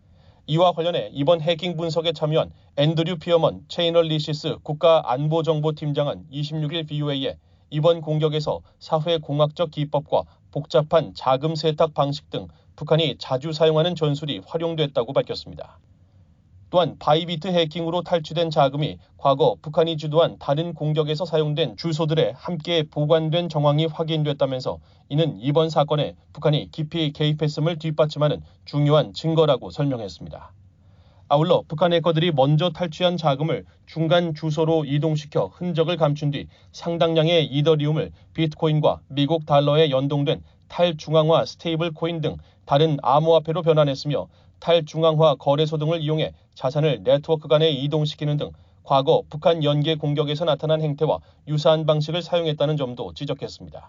이와 관련해 이번 해킹 분석에 참여한 앤드류 피어먼 체이널리시스 국가안보정보팀장은 이십육일 브이오에이에 이번 공격에서 사회공학적 기법과 복잡한 자금 세탁 방식 등 북한이 자주 사용하는 전술이 활용됐다고 밝혔습니다. 또한 바이비트 해킹으로 탈취된 자금이 과거 북한이 주도한 다른 공격에서 사용된 주소들에 함께 보관된 정황이 확인됐다면서 이는 이번 사건에 북한이 깊이 개입했음을 뒷받침하는 중요한 증거라고 설명했습니다. 아울러 북한 해커들이 먼저 탈취한 자금을 중간 주소로 이동시켜 흔적을 감춘 뒤 상당량의 이더리움을 비트코인과 미국 달러에 연동된 탈중앙화 스테이블 코인 등 다른 암호화폐로 변환했으며 탈중앙화 거래소 등을 이용해 자산을 네트워크 간에 이동시키는 등 과거 북한 연계 공격에서 나타난 행태와 유사한 방식을 사용했다는 점도 지적했습니다.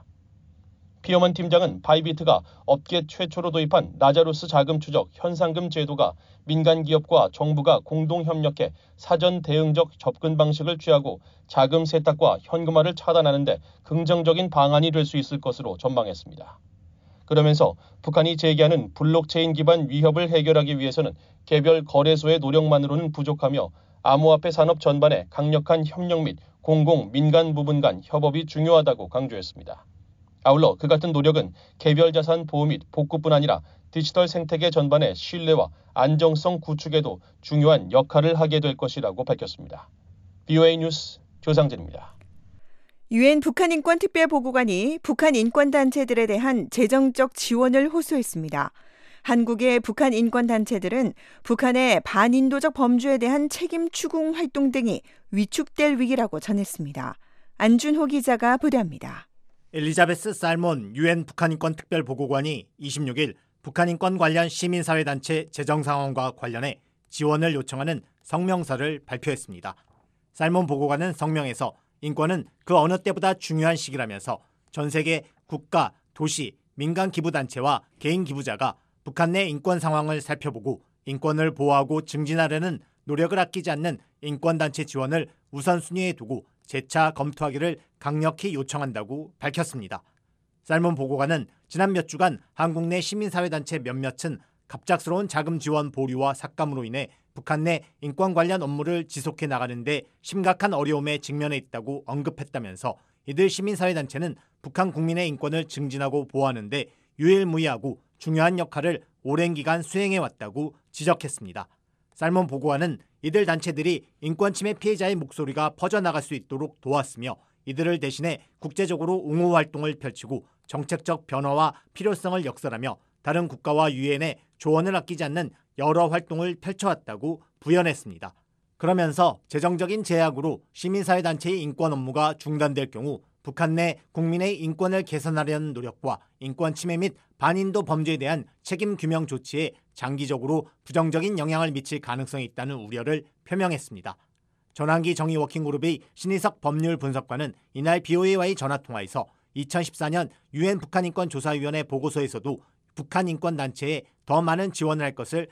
피어먼 팀장은 바이비트가 업계 최초로 도입한 라자루스 자금 추적 현상금 제도가 민간 기업과 정부가 공동 협력해 사전 대응적 접근 방식을 취하고 자금 세탁과 현금화를 차단하는 데 긍정적인 방안이 될 수 있을 것으로 전망했습니다. 그러면서 북한이 제기하는 블록체인 기반 위협을 해결하기 위해서는 개별 거래소의 노력만으로는 부족하며 암호화폐 산업 전반에 강력한 협력 및 공공 민간 부분 간 협업이 중요하다고 강조했습니다. 아울러 그 같은 노력은 개별 자산 보호 및 복구뿐 아니라 디지털 생태계 전반의 신뢰와 안정성 구축에도 중요한 역할을 하게 될 것이라고 밝혔습니다. 브이오에이 뉴스 조상진입니다. 유엔 북한인권특별보고관이 북한 인권단체들에 대한 재정적 지원을 호소했습니다. 한국의 북한 인권단체들은 북한의 반인도적 범죄에 대한 책임 추궁 활동 등이 위축될 위기라고 전했습니다. 안준호 기자가 보도합니다. 엘리자베스 살몬 유엔 북한인권특별보고관이 이십육 일 북한인권 관련 시민사회단체 재정 상황과 관련해 지원을 요청하는 성명서를 발표했습니다. 살몬 보고관은 성명에서 인권은 그 어느 때보다 중요한 시기라면서 전 세계 국가, 도시, 민간 기부단체와 개인 기부자가 북한 내 인권 상황을 살펴보고 인권을 보호하고 증진하려는 노력을 아끼지 않는 인권단체 지원을 우선순위에 두고 재차 검토하기를 강력히 요청한다고 밝혔습니다. 살몬 보고관은 지난 몇 주간 한국 내 시민사회단체 몇몇은 갑작스러운 자금 지원 보류와 삭감으로 인해 북한 내 인권 관련 업무를 지속해 나가는데 심각한 어려움에 직면해 있다고 언급했다면서 이들 시민사회단체는 북한 국민의 인권을 증진하고 보호하는 데 유일무이하고 중요한 역할을 오랜 기간 수행해왔다고 지적했습니다. 살몬 보고관은 이들 단체들이 인권 침해 피해자의 목소리가 퍼져나갈 수 있도록 도왔으며 이들을 대신해 국제적으로 옹호 활동을 펼치고 정책적 변화와 필요성을 역설하며 다른 국가와 유엔에 조언을 아끼지 않는 여러 활동을 펼쳐왔다고 부연했습니다. 그러면서 재정적인 제약으로 시민사회단체의 인권 업무가 중단될 경우 북한 내 국민의 인권을 개선하려는 노력과 인권 침해 및 반인도 범죄에 대한 책임 규명 조치에 장기적으로 부정적인 영향을 미칠 가능성이 있다는 우려를 표명했습니다. 전환기 정의 워킹그룹의 신희석 법률 분석관은 이날 비오에이와의 전화통화에서 이천십사 년 유엔 북한인권조사위원회 보고서에서도 북한 인권단체에 더 많은 지원을 할 것을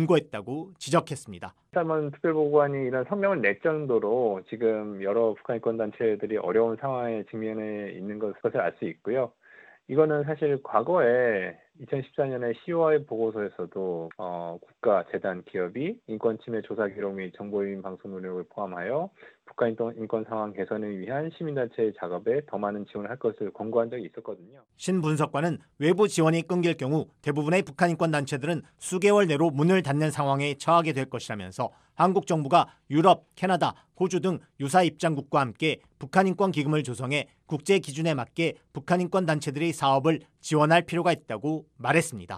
권고했다고 지적했습니다. 살몬 특별보고관이 이런 성명을 낼 정도로 지금 여러 북한 인권단체들이 어려운 상황에 직면해 있는 것을 알 수 있고요. 이거는 사실 과거에 이천십사 년에 시월 보고서에서도 어, 국가, 재단, 기업이 인권 침해 조사 기록 및 정보유인 방송 노력을 포함하여 북한 인권 상황 개선을 위한 시민단체의 작업에 더 많은 지원을 할 것을 권고한 적이 있었거든요. 신 분석관은 외부 지원이 끊길 경우 대부분의 북한 인권단체들은 수개월 내로 문을 닫는 상황에 처하게 될 것이라면서 한국 정부가 유럽, 캐나다, 호주 등 유사 입장국과 함께 북한 인권 기금을 조성해 국제 기준에 맞게 북한 인권 단체들의 사업을 지원할 필요가 있다고 말했습니다.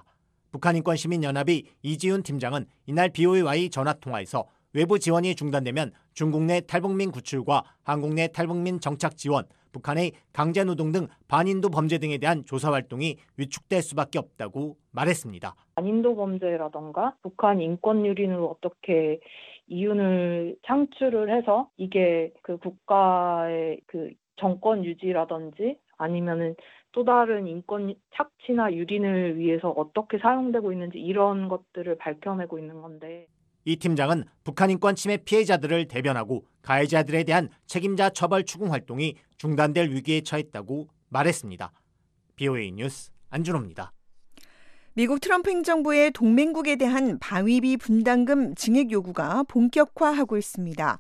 북한인권시민연합의 이지훈 팀장은 이날 비오에이와의 전화통화에서 외부 지원이 중단되면 중국 내 탈북민 구출과 한국 내 탈북민 정착 지원, 북한의 강제노동 등 반인도 범죄 등에 대한 조사 활동이 위축될 수밖에 없다고 말했습니다. 반인도 범죄라던가 북한 인권 유린으로 어떻게 이윤을 창출을 해서 이게 그 국가의 그 정권 유지라든지 아니면은 또 다른 인권 착취나 유린을 위해서 어떻게 사용되고 있는지 이런 것들을 밝혀내고 있는 건데. 이 팀장은 북한 인권 침해 피해자들을 대변하고 가해자들에 대한 책임자 처벌 추궁 활동이 중단될 위기에 처했다고 말했습니다. 비오에이 뉴스 안준호입니다. 미국 트럼프 행정부의 동맹국에 대한 방위비 분담금 증액 요구가 본격화하고 있습니다.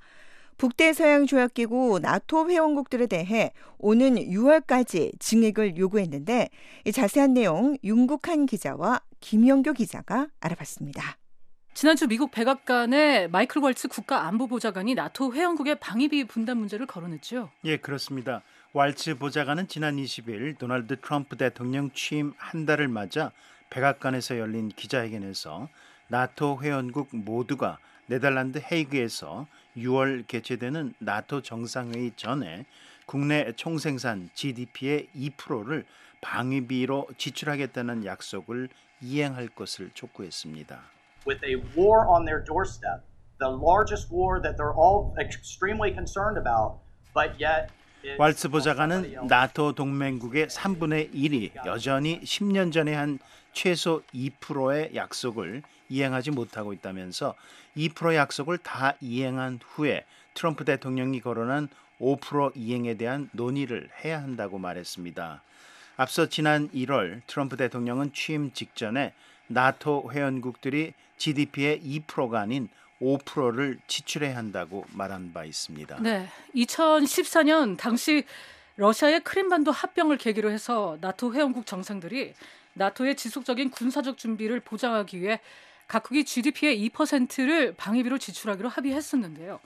북대서양조약기구 나토 회원국들에 대해 오는 유월까지 증액을 요구했는데 이 자세한 내용 윤국한 기자와 김영교 기자가 알아봤습니다. 지난주 미국 백악관에 마이클 월츠 국가안보보좌관이 나토 회원국의 방위비 분담 문제를 거론했죠. 예, 그렇습니다. 월츠 보좌관은 지난 이십 일 도널드 트럼프 대통령 취임 한 달을 맞아 백악관에서 열린 기자회견에서 나토 회원국 모두가 네덜란드 헤이그에서 유월 개최되는 나토 정상회의 전에 국내 총생산 지디피의 이 퍼센트를 방위비로 지출하겠다는 약속을 이행할 것을 촉구했습니다. With a war on their doorstep, the largest war that they're all extremely concerned about, but yet 왈츠 보좌관은 나토 동맹국의 삼분의 일이 여전히 십 년 전에 한 최소 이 퍼센트의 약속을 이행하지 못하고 있다면서 이 퍼센트 약속을 다 이행한 후에 트럼프 대통령이 거론한 오 퍼센트 이행에 대한 논의를 해야 한다고 말했습니다. 앞서 지난 일월 트럼프 대통령은 취임 직전에 나토 회원국들이 지디피의 이 퍼센트가 아닌 오 퍼센트를 지출해야 한다고 말한 바 있습니다. 네, 이천십사 년 당시 러시아의 크림반도 합병을 계기로 해서 나토 회원국 정상들이 나토의 지속적인 군사적 준비를 보장하기 위해 각국이 지디피의 이 퍼센트를 방위비로 지출하기로 합의했었는데요.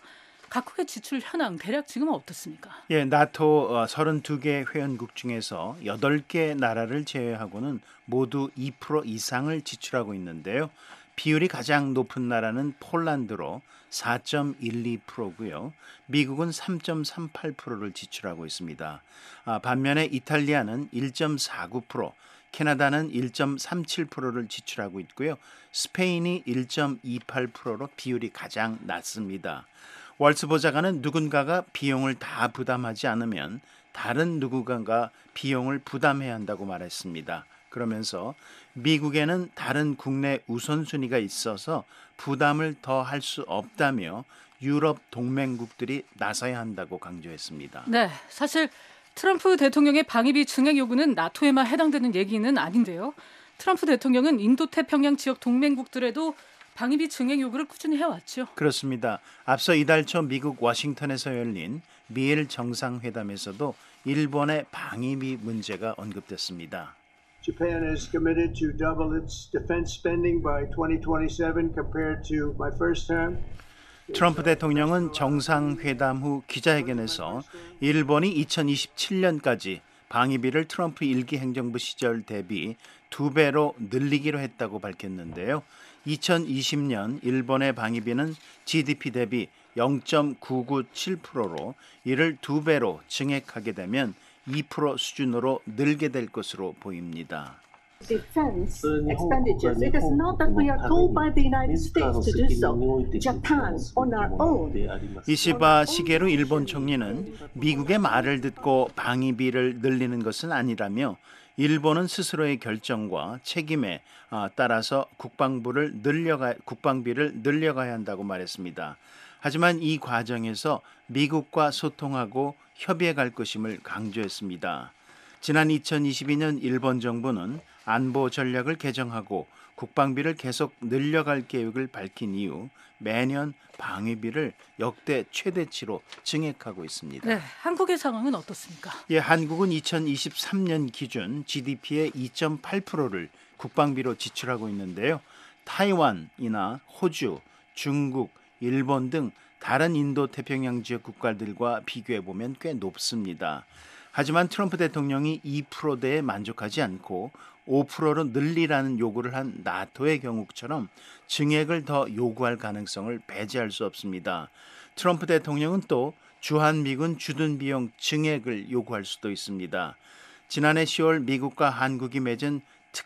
각국의 지출 현황 대략 지금은 어떻습니까? 예, 나토 서른두 개 회원국 중에서 여덟 개 나라를 제외하고는 모두 이 퍼센트 이상을 지출하고 있는데요. 비율이 가장 높은 나라는 폴란드로 사 점 일이 퍼센트고요. 미국은 삼 점 삼팔 퍼센트를 지출하고 있습니다. 아, 반면에 이탈리아는 일 점 사구 퍼센트, 캐나다는 일 점 삼칠 퍼센트를 지출하고 있고요. 스페인이 일 점 이팔 퍼센트로 비율이 가장 낮습니다. 월스 보좌관은 누군가가 비용을 다 부담하지 않으면 다른 누군가가 비용을 부담해야 한다고 말했습니다. 그러면서 미국에는 다른 국내 우선순위가 있어서 부담을 더 할 수 없다며 유럽 동맹국들이 나서야 한다고 강조했습니다. 네, 사실 트럼프 대통령의 방위비 증액 요구는 나토에만 해당되는 얘기는 아닌데요. 트럼프 대통령은 인도태평양 지역 동맹국들에도 방위비 증액 요구를 꾸준히 해왔죠. 그렇습니다. 앞서 이달 초 미국 워싱턴에서 열린 미일 정상회담에서도 일본의 방위비 문제가 언급됐습니다. Japan is committed to double its defense spending by twenty twenty-seven compared to my first term. 트럼프 대통령은 정상회담 후 기자회견에서 일본이 이천이십칠 년까지 방위비를 트럼프 일기 행정부 시절 대비 두 배로 늘리기로 했다고 밝혔는데요. 이천이십 년 일본의 방위비는 지디피 대비 영 점 구구칠 퍼센트로 이를 두 배로 증액하게 되면 이 퍼센트 수준으로 늘게 될 것으로 보입니다. Defense expenditures. It is not that we are told by the United States to do so. Japan on our own. 이시바 시게루 일본 총리는 미국의 말을 듣고 방위비를 늘리는 것은 아니라며 일본은 스스로의 결정과 책임에 따라서 국방부를 늘려가 국방비를 늘려가야 한다고 말했습니다. 하지만 이 과정에서 미국과 소통하고 협의해 갈 것임을 강조했습니다. 지난 이천이십이 년 일본 정부는 안보 전략을 개정하고 국방비를 계속 늘려갈 계획을 밝힌 이후 매년 방위비를 역대 최대치로 증액하고 있습니다. 네, 한국의 상황은 어떻습니까? 예, 한국은 이천이십삼 년 기준 지디피의 이 점 팔 퍼센트를 국방비로 지출하고 있는데요. 타이완이나 호주, 중국, 일본 등 다른 인도 태평양 지역 국가들과 비교해 보면 꽤 높습니다. 하지만 트럼프 대통령이 이 퍼센트대에 만족하지 않고 오 퍼센트로 늘리라는 요구를 한 나토의 경우처럼 증액을 더 요구할 가능성을 배제할 수 없습니다. 트럼프 대통령은 또 주한미군 주둔 비용 증액을 요구할 수도 있습니다. 지난해 시월 미국과 한국이 맺은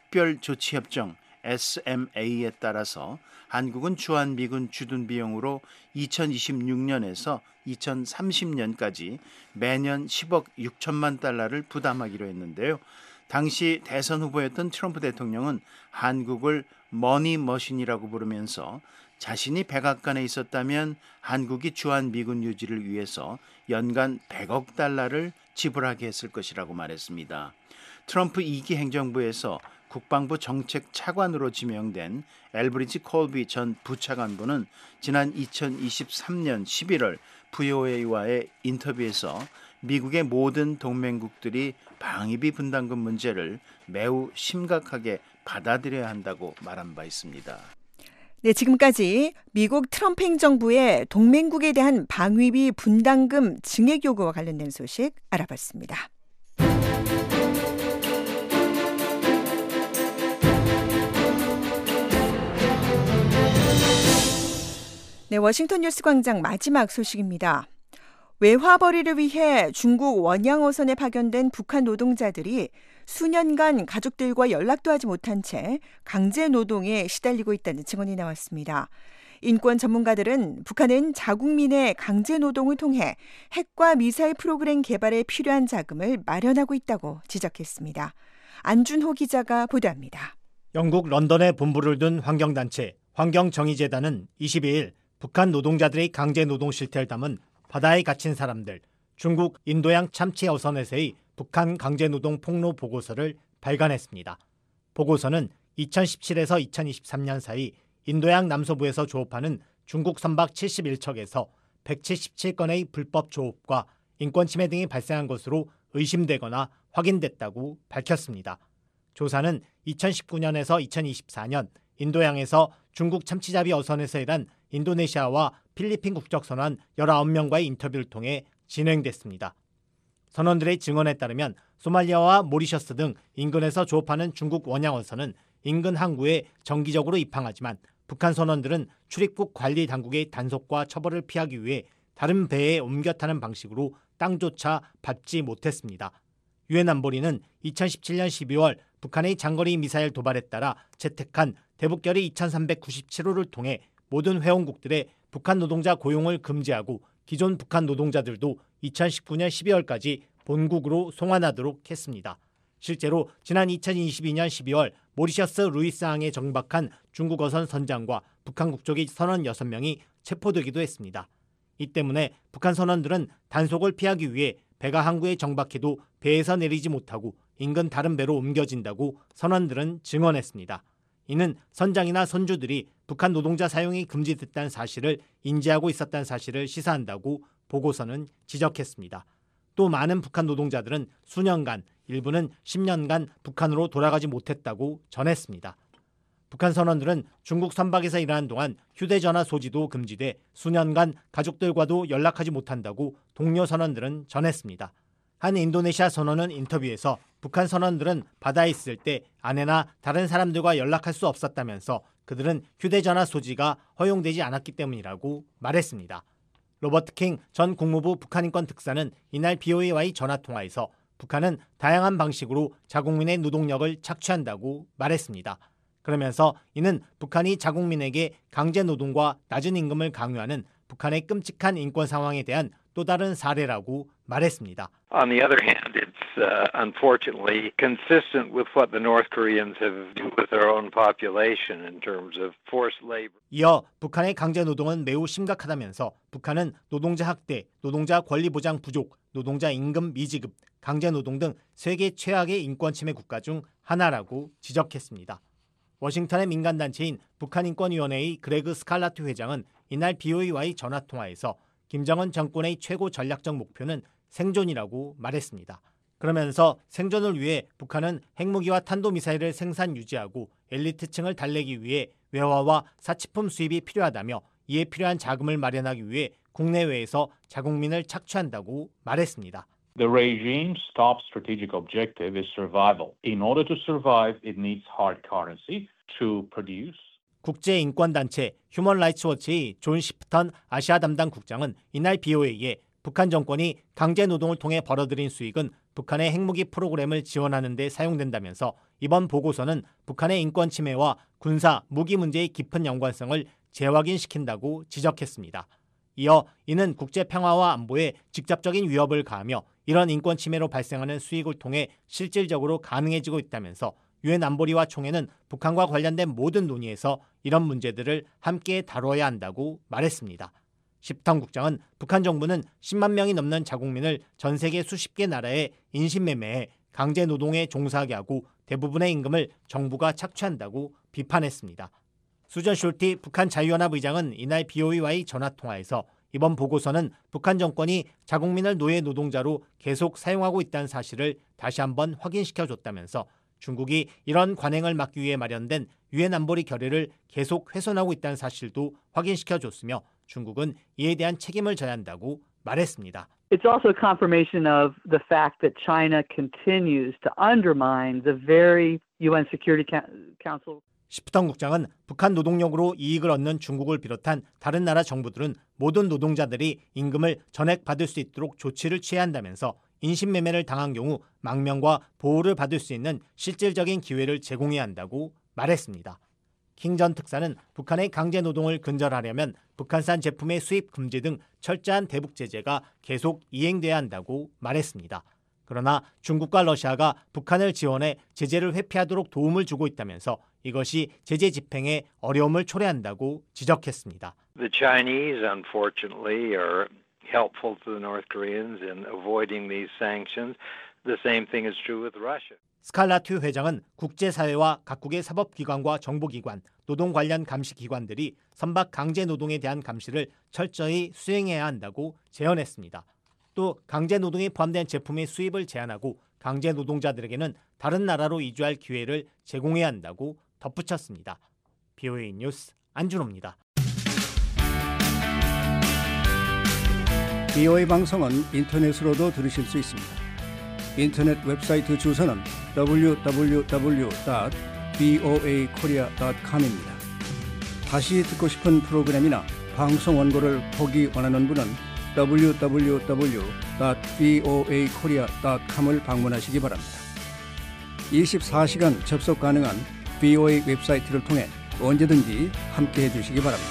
특별조치협정 에스엠에이에 따라서 한국은 주한미군 주둔 비용으로 이천이십육 년에서 이천삼십 년까지 매년 십억 육천만 달러를 부담하기로 했는데요. 당시 대선 후보였던 트럼프 대통령은 한국을 머니머신이라고 부르면서 자신이 백악관에 있었다면 한국이 주한미군 유지를 위해서 연간 백억 달러를 지불하게 했을 것이라고 말했습니다. 트럼프 이 기 행정부에서 국방부 정책 차관으로 지명된 엘브리지 콜비 전 부차관보는 지난 이천이십삼 년 십일월 브이오에이와의 인터뷰에서 미국의 모든 동맹국들이 방위비 분담금 문제를 매우 심각하게 받아들여야 한다고 말한 바 있습니다. 네, 지금까지 미국 트럼프 행정부의 동맹국에 대한 방위비 분담금 증액 요구와 관련된 소식 알아봤습니다. 네, 워싱턴 뉴스 광장 마지막 소식입니다. 외화벌이를 위해 중국 원양어선에 파견된 북한 노동자들이 수년간 가족들과 연락도 하지 못한 채 강제 노동에 시달리고 있다는 증언이 나왔습니다. 인권 전문가들은 북한은 자국민의 강제 노동을 통해 핵과 미사일 프로그램 개발에 필요한 자금을 마련하고 있다고 지적했습니다. 안준호 기자가 보도합니다. 영국 런던에 본부를 둔 환경단체 환경정의재단은 이십이 일 북한 노동자들의 강제 노동 실태를 담은 바다에 갇힌 사람들, 중국 인도양 참치 어선에서의 북한 강제노동 폭로 보고서를 발간했습니다. 보고서는 이천십칠에서 이천이십삼 년 사이 인도양 남서부에서 조업하는 중국 선박 칠십일 척에서 백칠십칠 건의 불법 조업과 인권 침해 등이 발생한 것으로 의심되거나 확인됐다고 밝혔습니다. 조사는 이천십구 년에서 이천이십사 년 인도양에서 중국 참치잡이 어선에서 일한 인도네시아와 필리핀 국적선원 열아홉 명과의 인터뷰를 통해 진행됐습니다. 선원들의 증언에 따르면 소말리아와 모리셔스 등 인근에서 조업하는 중국 원양어선은 인근 항구에 정기적으로 입항하지만 북한 선원들은 출입국 관리 당국의 단속과 처벌을 피하기 위해 다른 배에 옮겨 타는 방식으로 땅조차 밟지 못했습니다. 유엔 안보리는 이천십칠년 십이월 북한의 장거리 미사일 도발에 따라 채택한 대북결의 이천삼백구십칠 호를 통해 모든 회원국들의 북한 노동자 고용을 금지하고 기존 북한 노동자들도 이천십구년 십이월까지 본국으로 송환하도록 했습니다. 실제로 지난 이천이십이년 십이월 모리셔스 루이스항에 정박한 중국 어선 선장과 북한 국적의 선원 여섯 명이 체포되기도 했습니다. 이 때문에 북한 선원들은 단속을 피하기 위해 배가 항구에 정박해도 배에서 내리지 못하고 인근 다른 배로 옮겨진다고 선원들은 증언했습니다. 이는 선장이나 선주들이 북한 노동자 사용이 금지됐다는 사실을 인지하고 있었다는 사실을 시사한다고 보고서는 지적했습니다. 또 많은 북한 노동자들은 수년간, 일부는 십 년간 북한으로 돌아가지 못했다고 전했습니다. 북한 선원들은 중국 선박에서 일하는 동안 휴대전화 소지도 금지돼 수년간 가족들과도 연락하지 못한다고 동료 선원들은 전했습니다. 한 인도네시아 선원은 인터뷰에서 북한 선원들은 바다에 있을 때 아내나 다른 사람들과 연락할 수 없었다면서 그들은 휴대전화 소지가 허용되지 않았기 때문이라고 말했습니다. 로버트 킹 전 국무부 북한인권 특사는 이날 비오에이와의 전화통화에서 북한은 다양한 방식으로 자국민의 노동력을 착취한다고 말했습니다. 그러면서 이는 북한이 자국민에게 강제 노동과 낮은 임금을 강요하는 북한의 끔찍한 인권 상황에 대한 또 다른 사례라고 말했습니다. On the other hand, it's uh, unfortunately consistent with what the North Koreans have done with their own population in terms of forced labor. 이어 북한의 강제 노동은 매우 심각하다면서 북한은 노동자 학대, 노동자 권리 보장 부족, 노동자 임금 미지급, 강제 노동 등 세계 최악의 인권 침해 국가 중 하나라고 지적했습니다. 워싱턴의 민간단체인 북한인권위원회의 그레그 스칼라트 회장은 이날 비오이와의 전화통화에서 김정은 정권의 최고 전략적 목표는 생존이라고 말했습니다. 그러면서 생존을 위해 북한은 핵무기와 탄도미사일을 생산 유지하고 엘리트층을 달래기 위해 외화와 사치품 수입이 필요하다며 이에 필요한 자금을 마련하기 위해 국내외에서 자국민을 착취한다고 말했습니다. The regime's top strategic objective is survival. In order to survive, it needs hard currency to produce. 국제인권단체 휴먼 라이츠 워치의 존 시프턴 아시아 담당 국장은 이날 비오에이에 북한 정권이 강제 노동을 통해 벌어들인 수익은 북한의 핵무기 프로그램을 지원하는 데 사용된다면서 이번 보고서는 북한의 인권 침해와 군사, 무기 문제의 깊은 연관성을 재확인시킨다고 지적했습니다. 이어 이는 국제 평화와 안보에 직접적인 위협을 가하며 이런 인권 침해로 발생하는 수익을 통해 실질적으로 가능해지고 있다면서 유엔 안보리와 총회는 북한과 관련된 모든 논의에서 이런 문제들을 함께 다뤄야 한다고 말했습니다. 시프턴 국장은 북한 정부는 십만 명이 넘는 자국민을 전 세계 수십 개 나라에 인신매매해 강제 노동에 종사하게 하고 대부분의 임금을 정부가 착취한다고 비판했습니다. 수전 숄티 북한 자유연합 의장은 이날 비오이와의 전화통화에서 이번 보고서는 북한 정권이 자국민을 노예 노동자로 계속 사용하고 있다는 사실을 다시 한번 확인시켜줬다면서 중국이 이런 관행을 막기 위해 마련된 유엔 안보리 결의를 계속 훼손하고 있다는 사실도 확인시켜줬으며 중국은 이에 대한 책임을 져야 한다고 말했습니다. It's also a confirmation of the fact that China continues to undermine the very 유엔 Security Council. 시프턴 국장은 북한 노동력으로 이익을 얻는 중국을 비롯한 다른 나라 정부들은 모든 노동자들이 임금을 전액받을 수 있도록 조치를 취해야 한다면서 인신매매를 당한 경우 망명과 보호를 받을 수 있는 실질적인 기회를 제공해야 한다고 말했습니다. 킹 전 특사는 북한의 강제 노동을 근절하려면 북한산 제품의 수입 금지 등 철저한 대북 제재가 계속 이행돼야 한다고 말했습니다. 그러나 중국과 러시아가 북한을 지원해 제재를 회피하도록 도움을 주고 있다면서 이것이 제재 집행에 어려움을 초래한다고 지적했습니다. The Chinese, unfortunately, are helpful to the North Koreans in avoiding these sanctions. The same thing is true with Russia. 스칼라트 회장은 국제사회와 각국의 사법기관과 정보기관, 노동 관련 감시기관들이 선박 강제 노동에 대한 감시를 철저히 수행해야 한다고 제언했습니다. 또 강제 노동에 포함된 제품의 수입을 제한하고 강제 노동자들에게는 다른 나라로 이주할 기회를 제공해야 한다고 덧붙였습니다. 비오에이 뉴스 안준호입니다. 비오에이 방송은 인터넷으로도 들으실 수 있습니다. 인터넷 웹사이트 주소는 더블유 더블유 더블유 닷 비오에이 코리아 닷 컴입니다. 다시 듣고 싶은 프로그램이나 방송 원고를 보기 원하는 분은 더블유 더블유 더블유 닷 비오에이 코리아 닷 컴을 방문하시기 바랍니다. 이십사 시간 접속 가능한 비오에이 웹사이트를 통해 언제든지 함께해 주시기 바랍니다.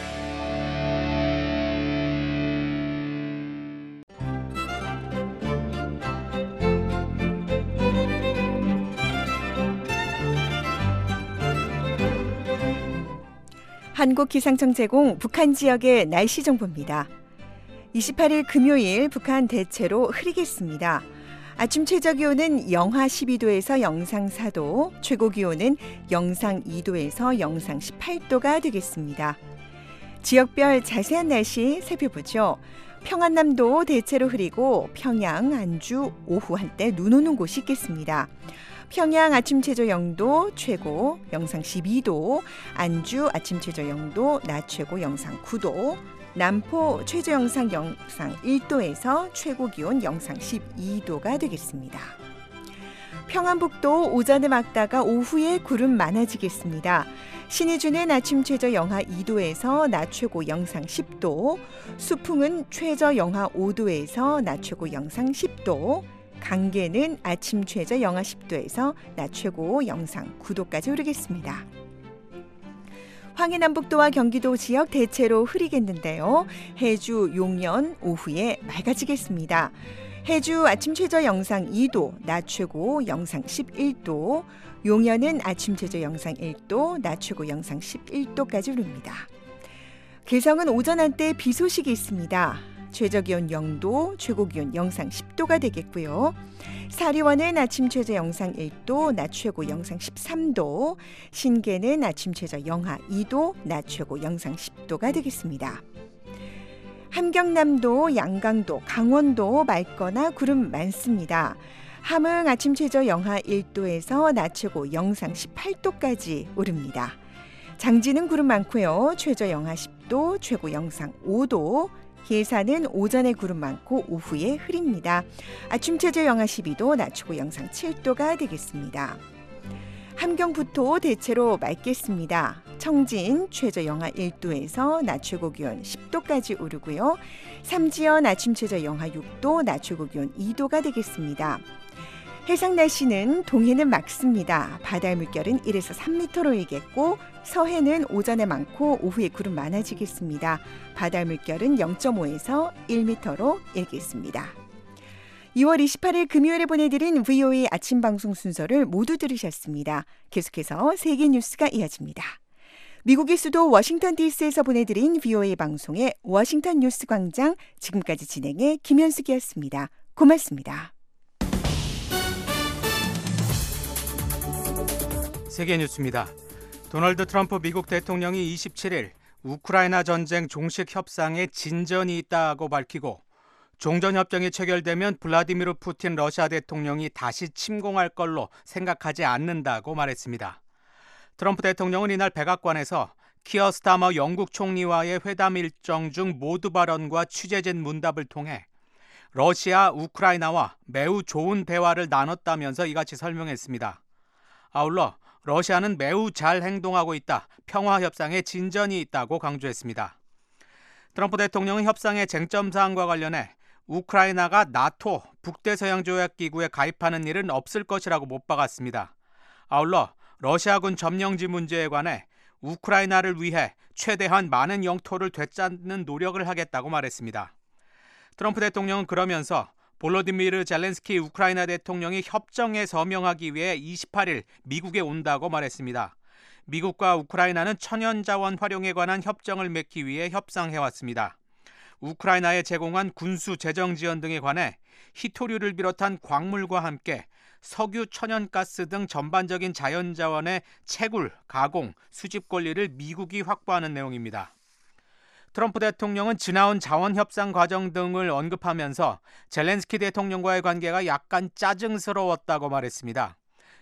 한국기상청 제공 북한 지역의 날씨 정보입니다. 이십팔 일 금요일 북한 대체로 흐리겠습니다. 아침 최저기온은 영하 십이 도에서 영상 사 도, 최고기온은 영상 이 도에서 영상 십팔 도가 되겠습니다. 지역별 자세한 날씨 살펴보죠. 평안남도 대체로 흐리고 평양, 안주 오후 한때 눈 오는 곳이 있겠습니다. 평양 아침 최저 영 도, 최고 영상 십이 도, 안주 아침 최저 영 도, 낮 최고 영상 구 도, 남포 최저 영상 영상 일 도에서 최고 기온 영상 십이 도가 되겠습니다. 평안북도 오전에 맑다가 오후에 구름 많아지겠습니다. 신의주는 아침 최저 영하 이 도에서 낮 최고 영상 십 도, 수풍은 최저 영하 오 도에서 낮 최고 영상 십 도, 강계는 아침 최저 영하 십 도에서 낮 최고 영상 구 도까지 오르겠습니다. 황해남북도와 경기도 지역 대체로 흐리겠는데요. 해주, 용연 오후에 맑아지겠습니다. 해주 아침 최저 영상 이 도, 낮 최고 영상 십일 도, 용연은 아침 최저 영상 일 도, 낮 최고 영상 십일 도까지 오릅니다. 개성은 오전 한때 비 소식이 있습니다. 최저기온 영 도, 최고기온 영상 십 도가 되겠고요. 사리원은 아침 최저 영상 일 도, 낮 최고 영상 십삼 도, 신계는 아침 최저 영하 이 도, 낮 최고 영상 십 도가 되겠습니다. 함경남도, 양강도, 강원도 맑거나 구름 많습니다. 함흥 아침 최저 영하 일 도에서 낮 최고 영상 십팔 도까지 오릅니다. 장지는 구름 많고요. 최저 영하 십 도, 최고 영상 오 도, 예산은 오전에 구름 많고 오후에 흐립니다. 아침 최저 영하 십이 도, 낮 최고 영상 칠 도가 되겠습니다. 함경부토 대체로 맑겠습니다. 청진 최저 영하 일 도에서 낮 최고 기온 십 도까지 오르고요. 삼지연 아침 최저 영하 육 도, 낮 최고 기온 이 도가 되겠습니다. 해상 날씨는 동해는 맑습니다. 바다의 물결은 일에서 삼 미터로 일겠고 서해는 오전에 많고 오후에 구름 많아지겠습니다. 바다의 물결은 영 점 오에서 일 미터로 일겠습니다. 이월 이십팔 일 금요일에 보내드린 브이오에이 아침 방송 순서를 모두 들으셨습니다. 계속해서 세계 뉴스가 이어집니다. 미국의 수도 워싱턴 디씨에서 보내드린 브이오에이 방송의 워싱턴 뉴스 광장, 지금까지 진행의 김현숙이었습니다. 고맙습니다. 세계 뉴스입니다. 도널드 트럼프 미국 대통령이 이십칠 일 우크라이나 전쟁 종식 협상에 진전이 있다고 밝히고 종전협정이 체결되면 블라디미르 푸틴 러시아 대통령이 다시 침공할 걸로 생각하지 않는다고 말했습니다. 트럼프 대통령은 이날 백악관에서 키어 스타머 영국 총리와의 회담 일정 중 모두 발언과 취재진 문답을 통해 러시아, 우크라이나와 매우 좋은 대화를 나눴다면서 이같이 설명했습니다. 아울러 러시아는 매우 잘 행동하고 있다, 평화 협상에 진전이 있다고 강조했습니다. 트럼프 대통령은 협상의 쟁점 사항과 관련해 우크라이나가 나토 북대서양조약기구에 가입하는 일은 없을 것이라고 못 박았습니다. 아울러 러시아군 점령지 문제에 관해 우크라이나를 위해 최대한 많은 영토를 되찾는 노력을 하겠다고 말했습니다. 트럼프 대통령은 그러면서 볼로디미르 젤렌스키 우크라이나 대통령이 협정에 서명하기 위해 이십팔 일 미국에 온다고 말했습니다. 미국과 우크라이나는 천연자원 활용에 관한 협정을 맺기 위해 협상해왔습니다. 우크라이나에 제공한 군수 재정 지원 등에 관해 히토류를 비롯한 광물과 함께 석유, 천연가스 등 전반적인 자연자원의 채굴, 가공, 수집 권리를 미국이 확보하는 내용입니다. 트럼프 대통령은 지나온 자원 협상 과정 등을 언급하면서 젤렌스키 대통령과의 관계가 약간 짜증스러웠다고 말했습니다.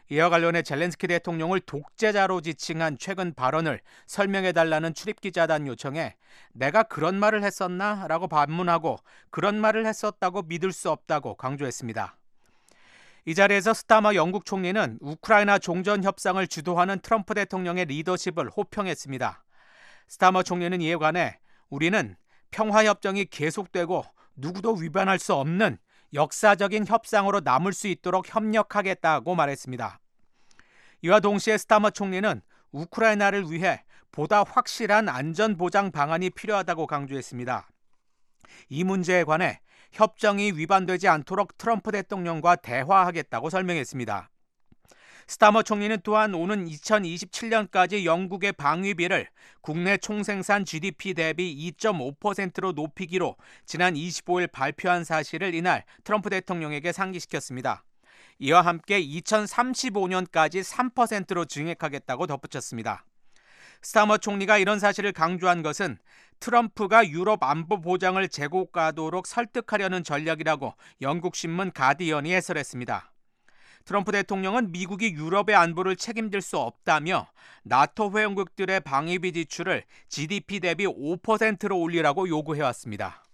이와 관련해 젤렌스키 대통령을 독재자로 지칭한 최근 발언을 설명해달라는 출입기자단 요청에 내가 그런 말을 했었나? 라고 반문하고 그런 말을 했었다고 믿을 수 없다고 강조했습니다. 이 자리에서 스타머 영국 총리는 우크라이나 종전 협상을 주도하는 트럼프 대통령의 리더십을 호평했습니다. 스타머 총리는 이에 관해 우리는 평화협정이 계속되고 누구도 위반할 수 없는 역사적인 협상으로 남을 수 있도록 협력하겠다고 말했습니다. 이와 동시에 스타머 총리는 우크라이나를 위해 보다 확실한 안전보장 방안이 필요하다고 강조했습니다. 이 문제에 관해 협정이 위반되지 않도록 트럼프 대통령과 대화하겠다고 설명했습니다. 스타머 총리는 또한 오는 이천이십칠 년까지 영국의 방위비를 국내 총생산 지디피 대비 이 점 오 퍼센트로 높이기로 지난 이십오 일 발표한 사실을 이날 트럼프 대통령에게 상기시켰습니다. 이와 함께 이천삼십오 년까지 삼 퍼센트로 증액하겠다고 덧붙였습니다. 스타머 총리가 이런 사실을 강조한 것은 트럼프가 유럽 안보 보장을 제고가도록 설득하려는 전략이라고 영국 신문 가디언이 해설했습니다. 트럼프 대통령은 미국이 유럽의 안보를 책임질 수 없다며 나토 회원국들의 방위비 지출을 지디피 대비 오 퍼센트로 올리라고 요구해왔습니다.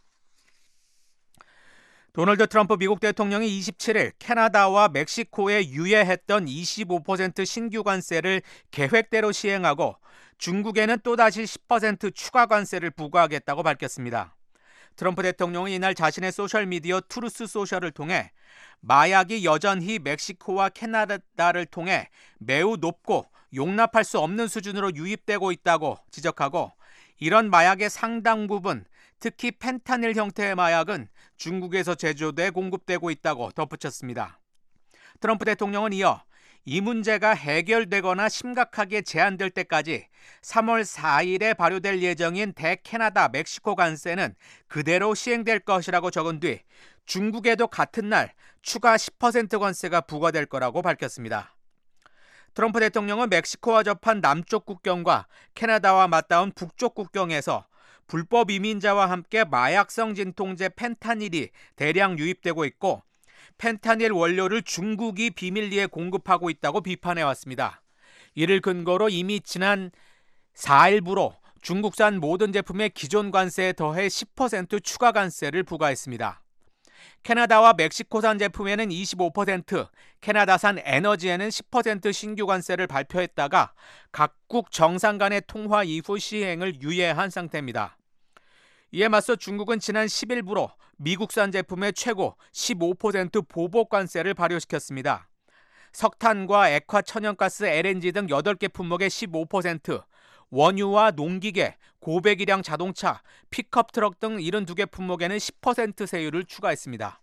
도널드 트럼프 미국 대통령이 이십칠 일 캐나다와 멕시코에 유예했던 이십오 퍼센트 신규 관세를 계획대로 시행하고 중국에는 또다시 십 퍼센트 추가 관세를 부과하겠다고 밝혔습니다. 트럼프 대통령은 이날 자신의 소셜미디어 트루스 소셜을 통해 마약이 여전히 멕시코와 캐나다를 통해 매우 높고 용납할 수 없는 수준으로 유입되고 있다고 지적하고 이런 마약의 상당 부분, 특히 펜타닐 형태의 마약은 중국에서 제조돼 공급되고 있다고 덧붙였습니다. 트럼프 대통령은 이어 이 문제가 해결되거나 심각하게 제한될 때까지 삼월 사 일에 발효될 예정인 대캐나다 멕시코 관세는 그대로 시행될 것이라고 적은 뒤 중국에도 같은 날 추가 십 퍼센트 관세가 부과될 거라고 밝혔습니다. 트럼프 대통령은 멕시코와 접한 남쪽 국경과 캐나다와 맞닿은 북쪽 국경에서 불법 이민자와 함께 마약성 진통제 펜타닐이 대량 유입되고 있고 펜타닐 원료를 중국이 비밀리에 공급하고 있다고 비판해왔습니다. 이를 근거로 이미 지난 사 일부로 중국산 모든 제품의 기존 관세에 더해 십 퍼센트 추가 관세를 부과했습니다. 캐나다와 멕시코산 제품에는 이십오 퍼센트, 캐나다산 에너지에는 십 퍼센트 신규 관세를 발표했다가 각국 정상 간의 통화 이후 시행을 유예한 상태입니다. 이에 맞서 중국은 지난 십 일부로 미국산 제품의 최고 십오 퍼센트 보복 관세를 발효시켰습니다. 석탄과 액화 천연가스 엘엔지 등 여덟 개 품목의 십오 퍼센트, 원유와 농기계, 고배기량 자동차, 픽업 트럭 등 칠십이 개 품목에는 십 퍼센트 세율을 추가했습니다.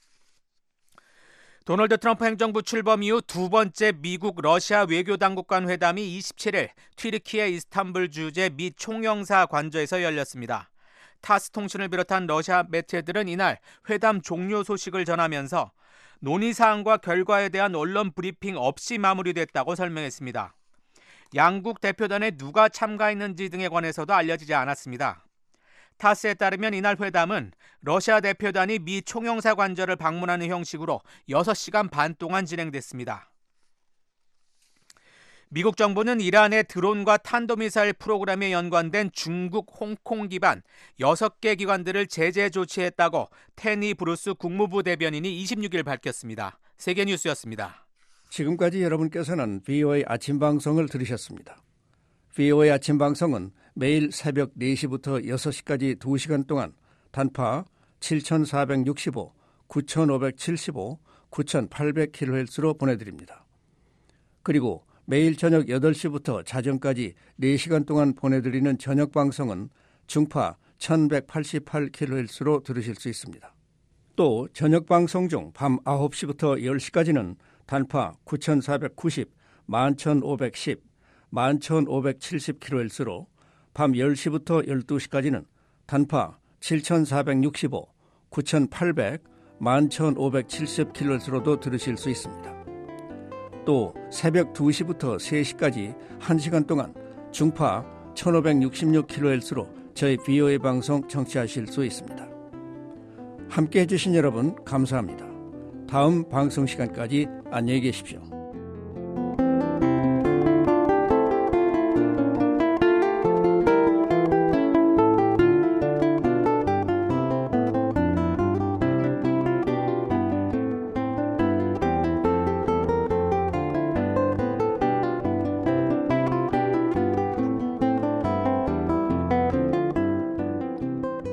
도널드 트럼프 행정부 출범 이후 두 번째 미국 러시아 외교당국 간 회담이 이십칠 일 튀르키예 이스탄불 주재 미 총영사 관저에서 열렸습니다. 타스 통신을 비롯한 러시아 매체들은 이날 회담 종료 소식을 전하면서 논의사항과 결과에 대한 언론 브리핑 없이 마무리됐다고 설명했습니다. 양국 대표단에 누가 참가했는지 등에 관해서도 알려지지 않았습니다. 타스에 따르면 이날 회담은 러시아 대표단이 미 총영사 관저를 방문하는 형식으로 여섯 시간 반 동안 진행됐습니다. 미국 정부는 이란의 드론과 탄도미사일 프로그램에 연관된 중국 홍콩 기반 여섯 개 기관들을 제재 조치했다고 테니 브루스 국무부 대변인이 이십육 일 밝혔습니다. 세계뉴스였습니다. 지금까지 여러분께서는 브이오에이 아침 방송을 들으셨습니다. 브이오에이 아침 방송은 매일 새벽 네 시부터 여섯 시까지 두 시간 동안 단파 칠천사백육십오, 구천오백칠십오, 구천팔백 킬로헤르츠로 보내드립니다. 그리고 매일 저녁 여덟 시부터 자정까지 네 시간 동안 보내드리는 저녁 방송은 중파 천백팔십팔 킬로헤르츠로 들으실 수 있습니다. 또 저녁 방송 중 밤 아홉 시부터 열 시까지는 단파 구천사백구십, 만천오백십, 만천오백칠십 킬로헤르츠로 밤 열 시부터 열두 시까지는 단파 칠천사백육십오, 구천팔백, 만천오백칠십 킬로헤르츠로도 들으실 수 있습니다. 또 새벽 두 시부터 세 시까지 한 시간 동안 중파 천오백육십육 킬로헤르츠로 저희 브이오에이 방송 청취하실 수 있습니다. 함께해 주신 여러분 감사합니다. 다음 방송 시간까지 안녕히 계십시오.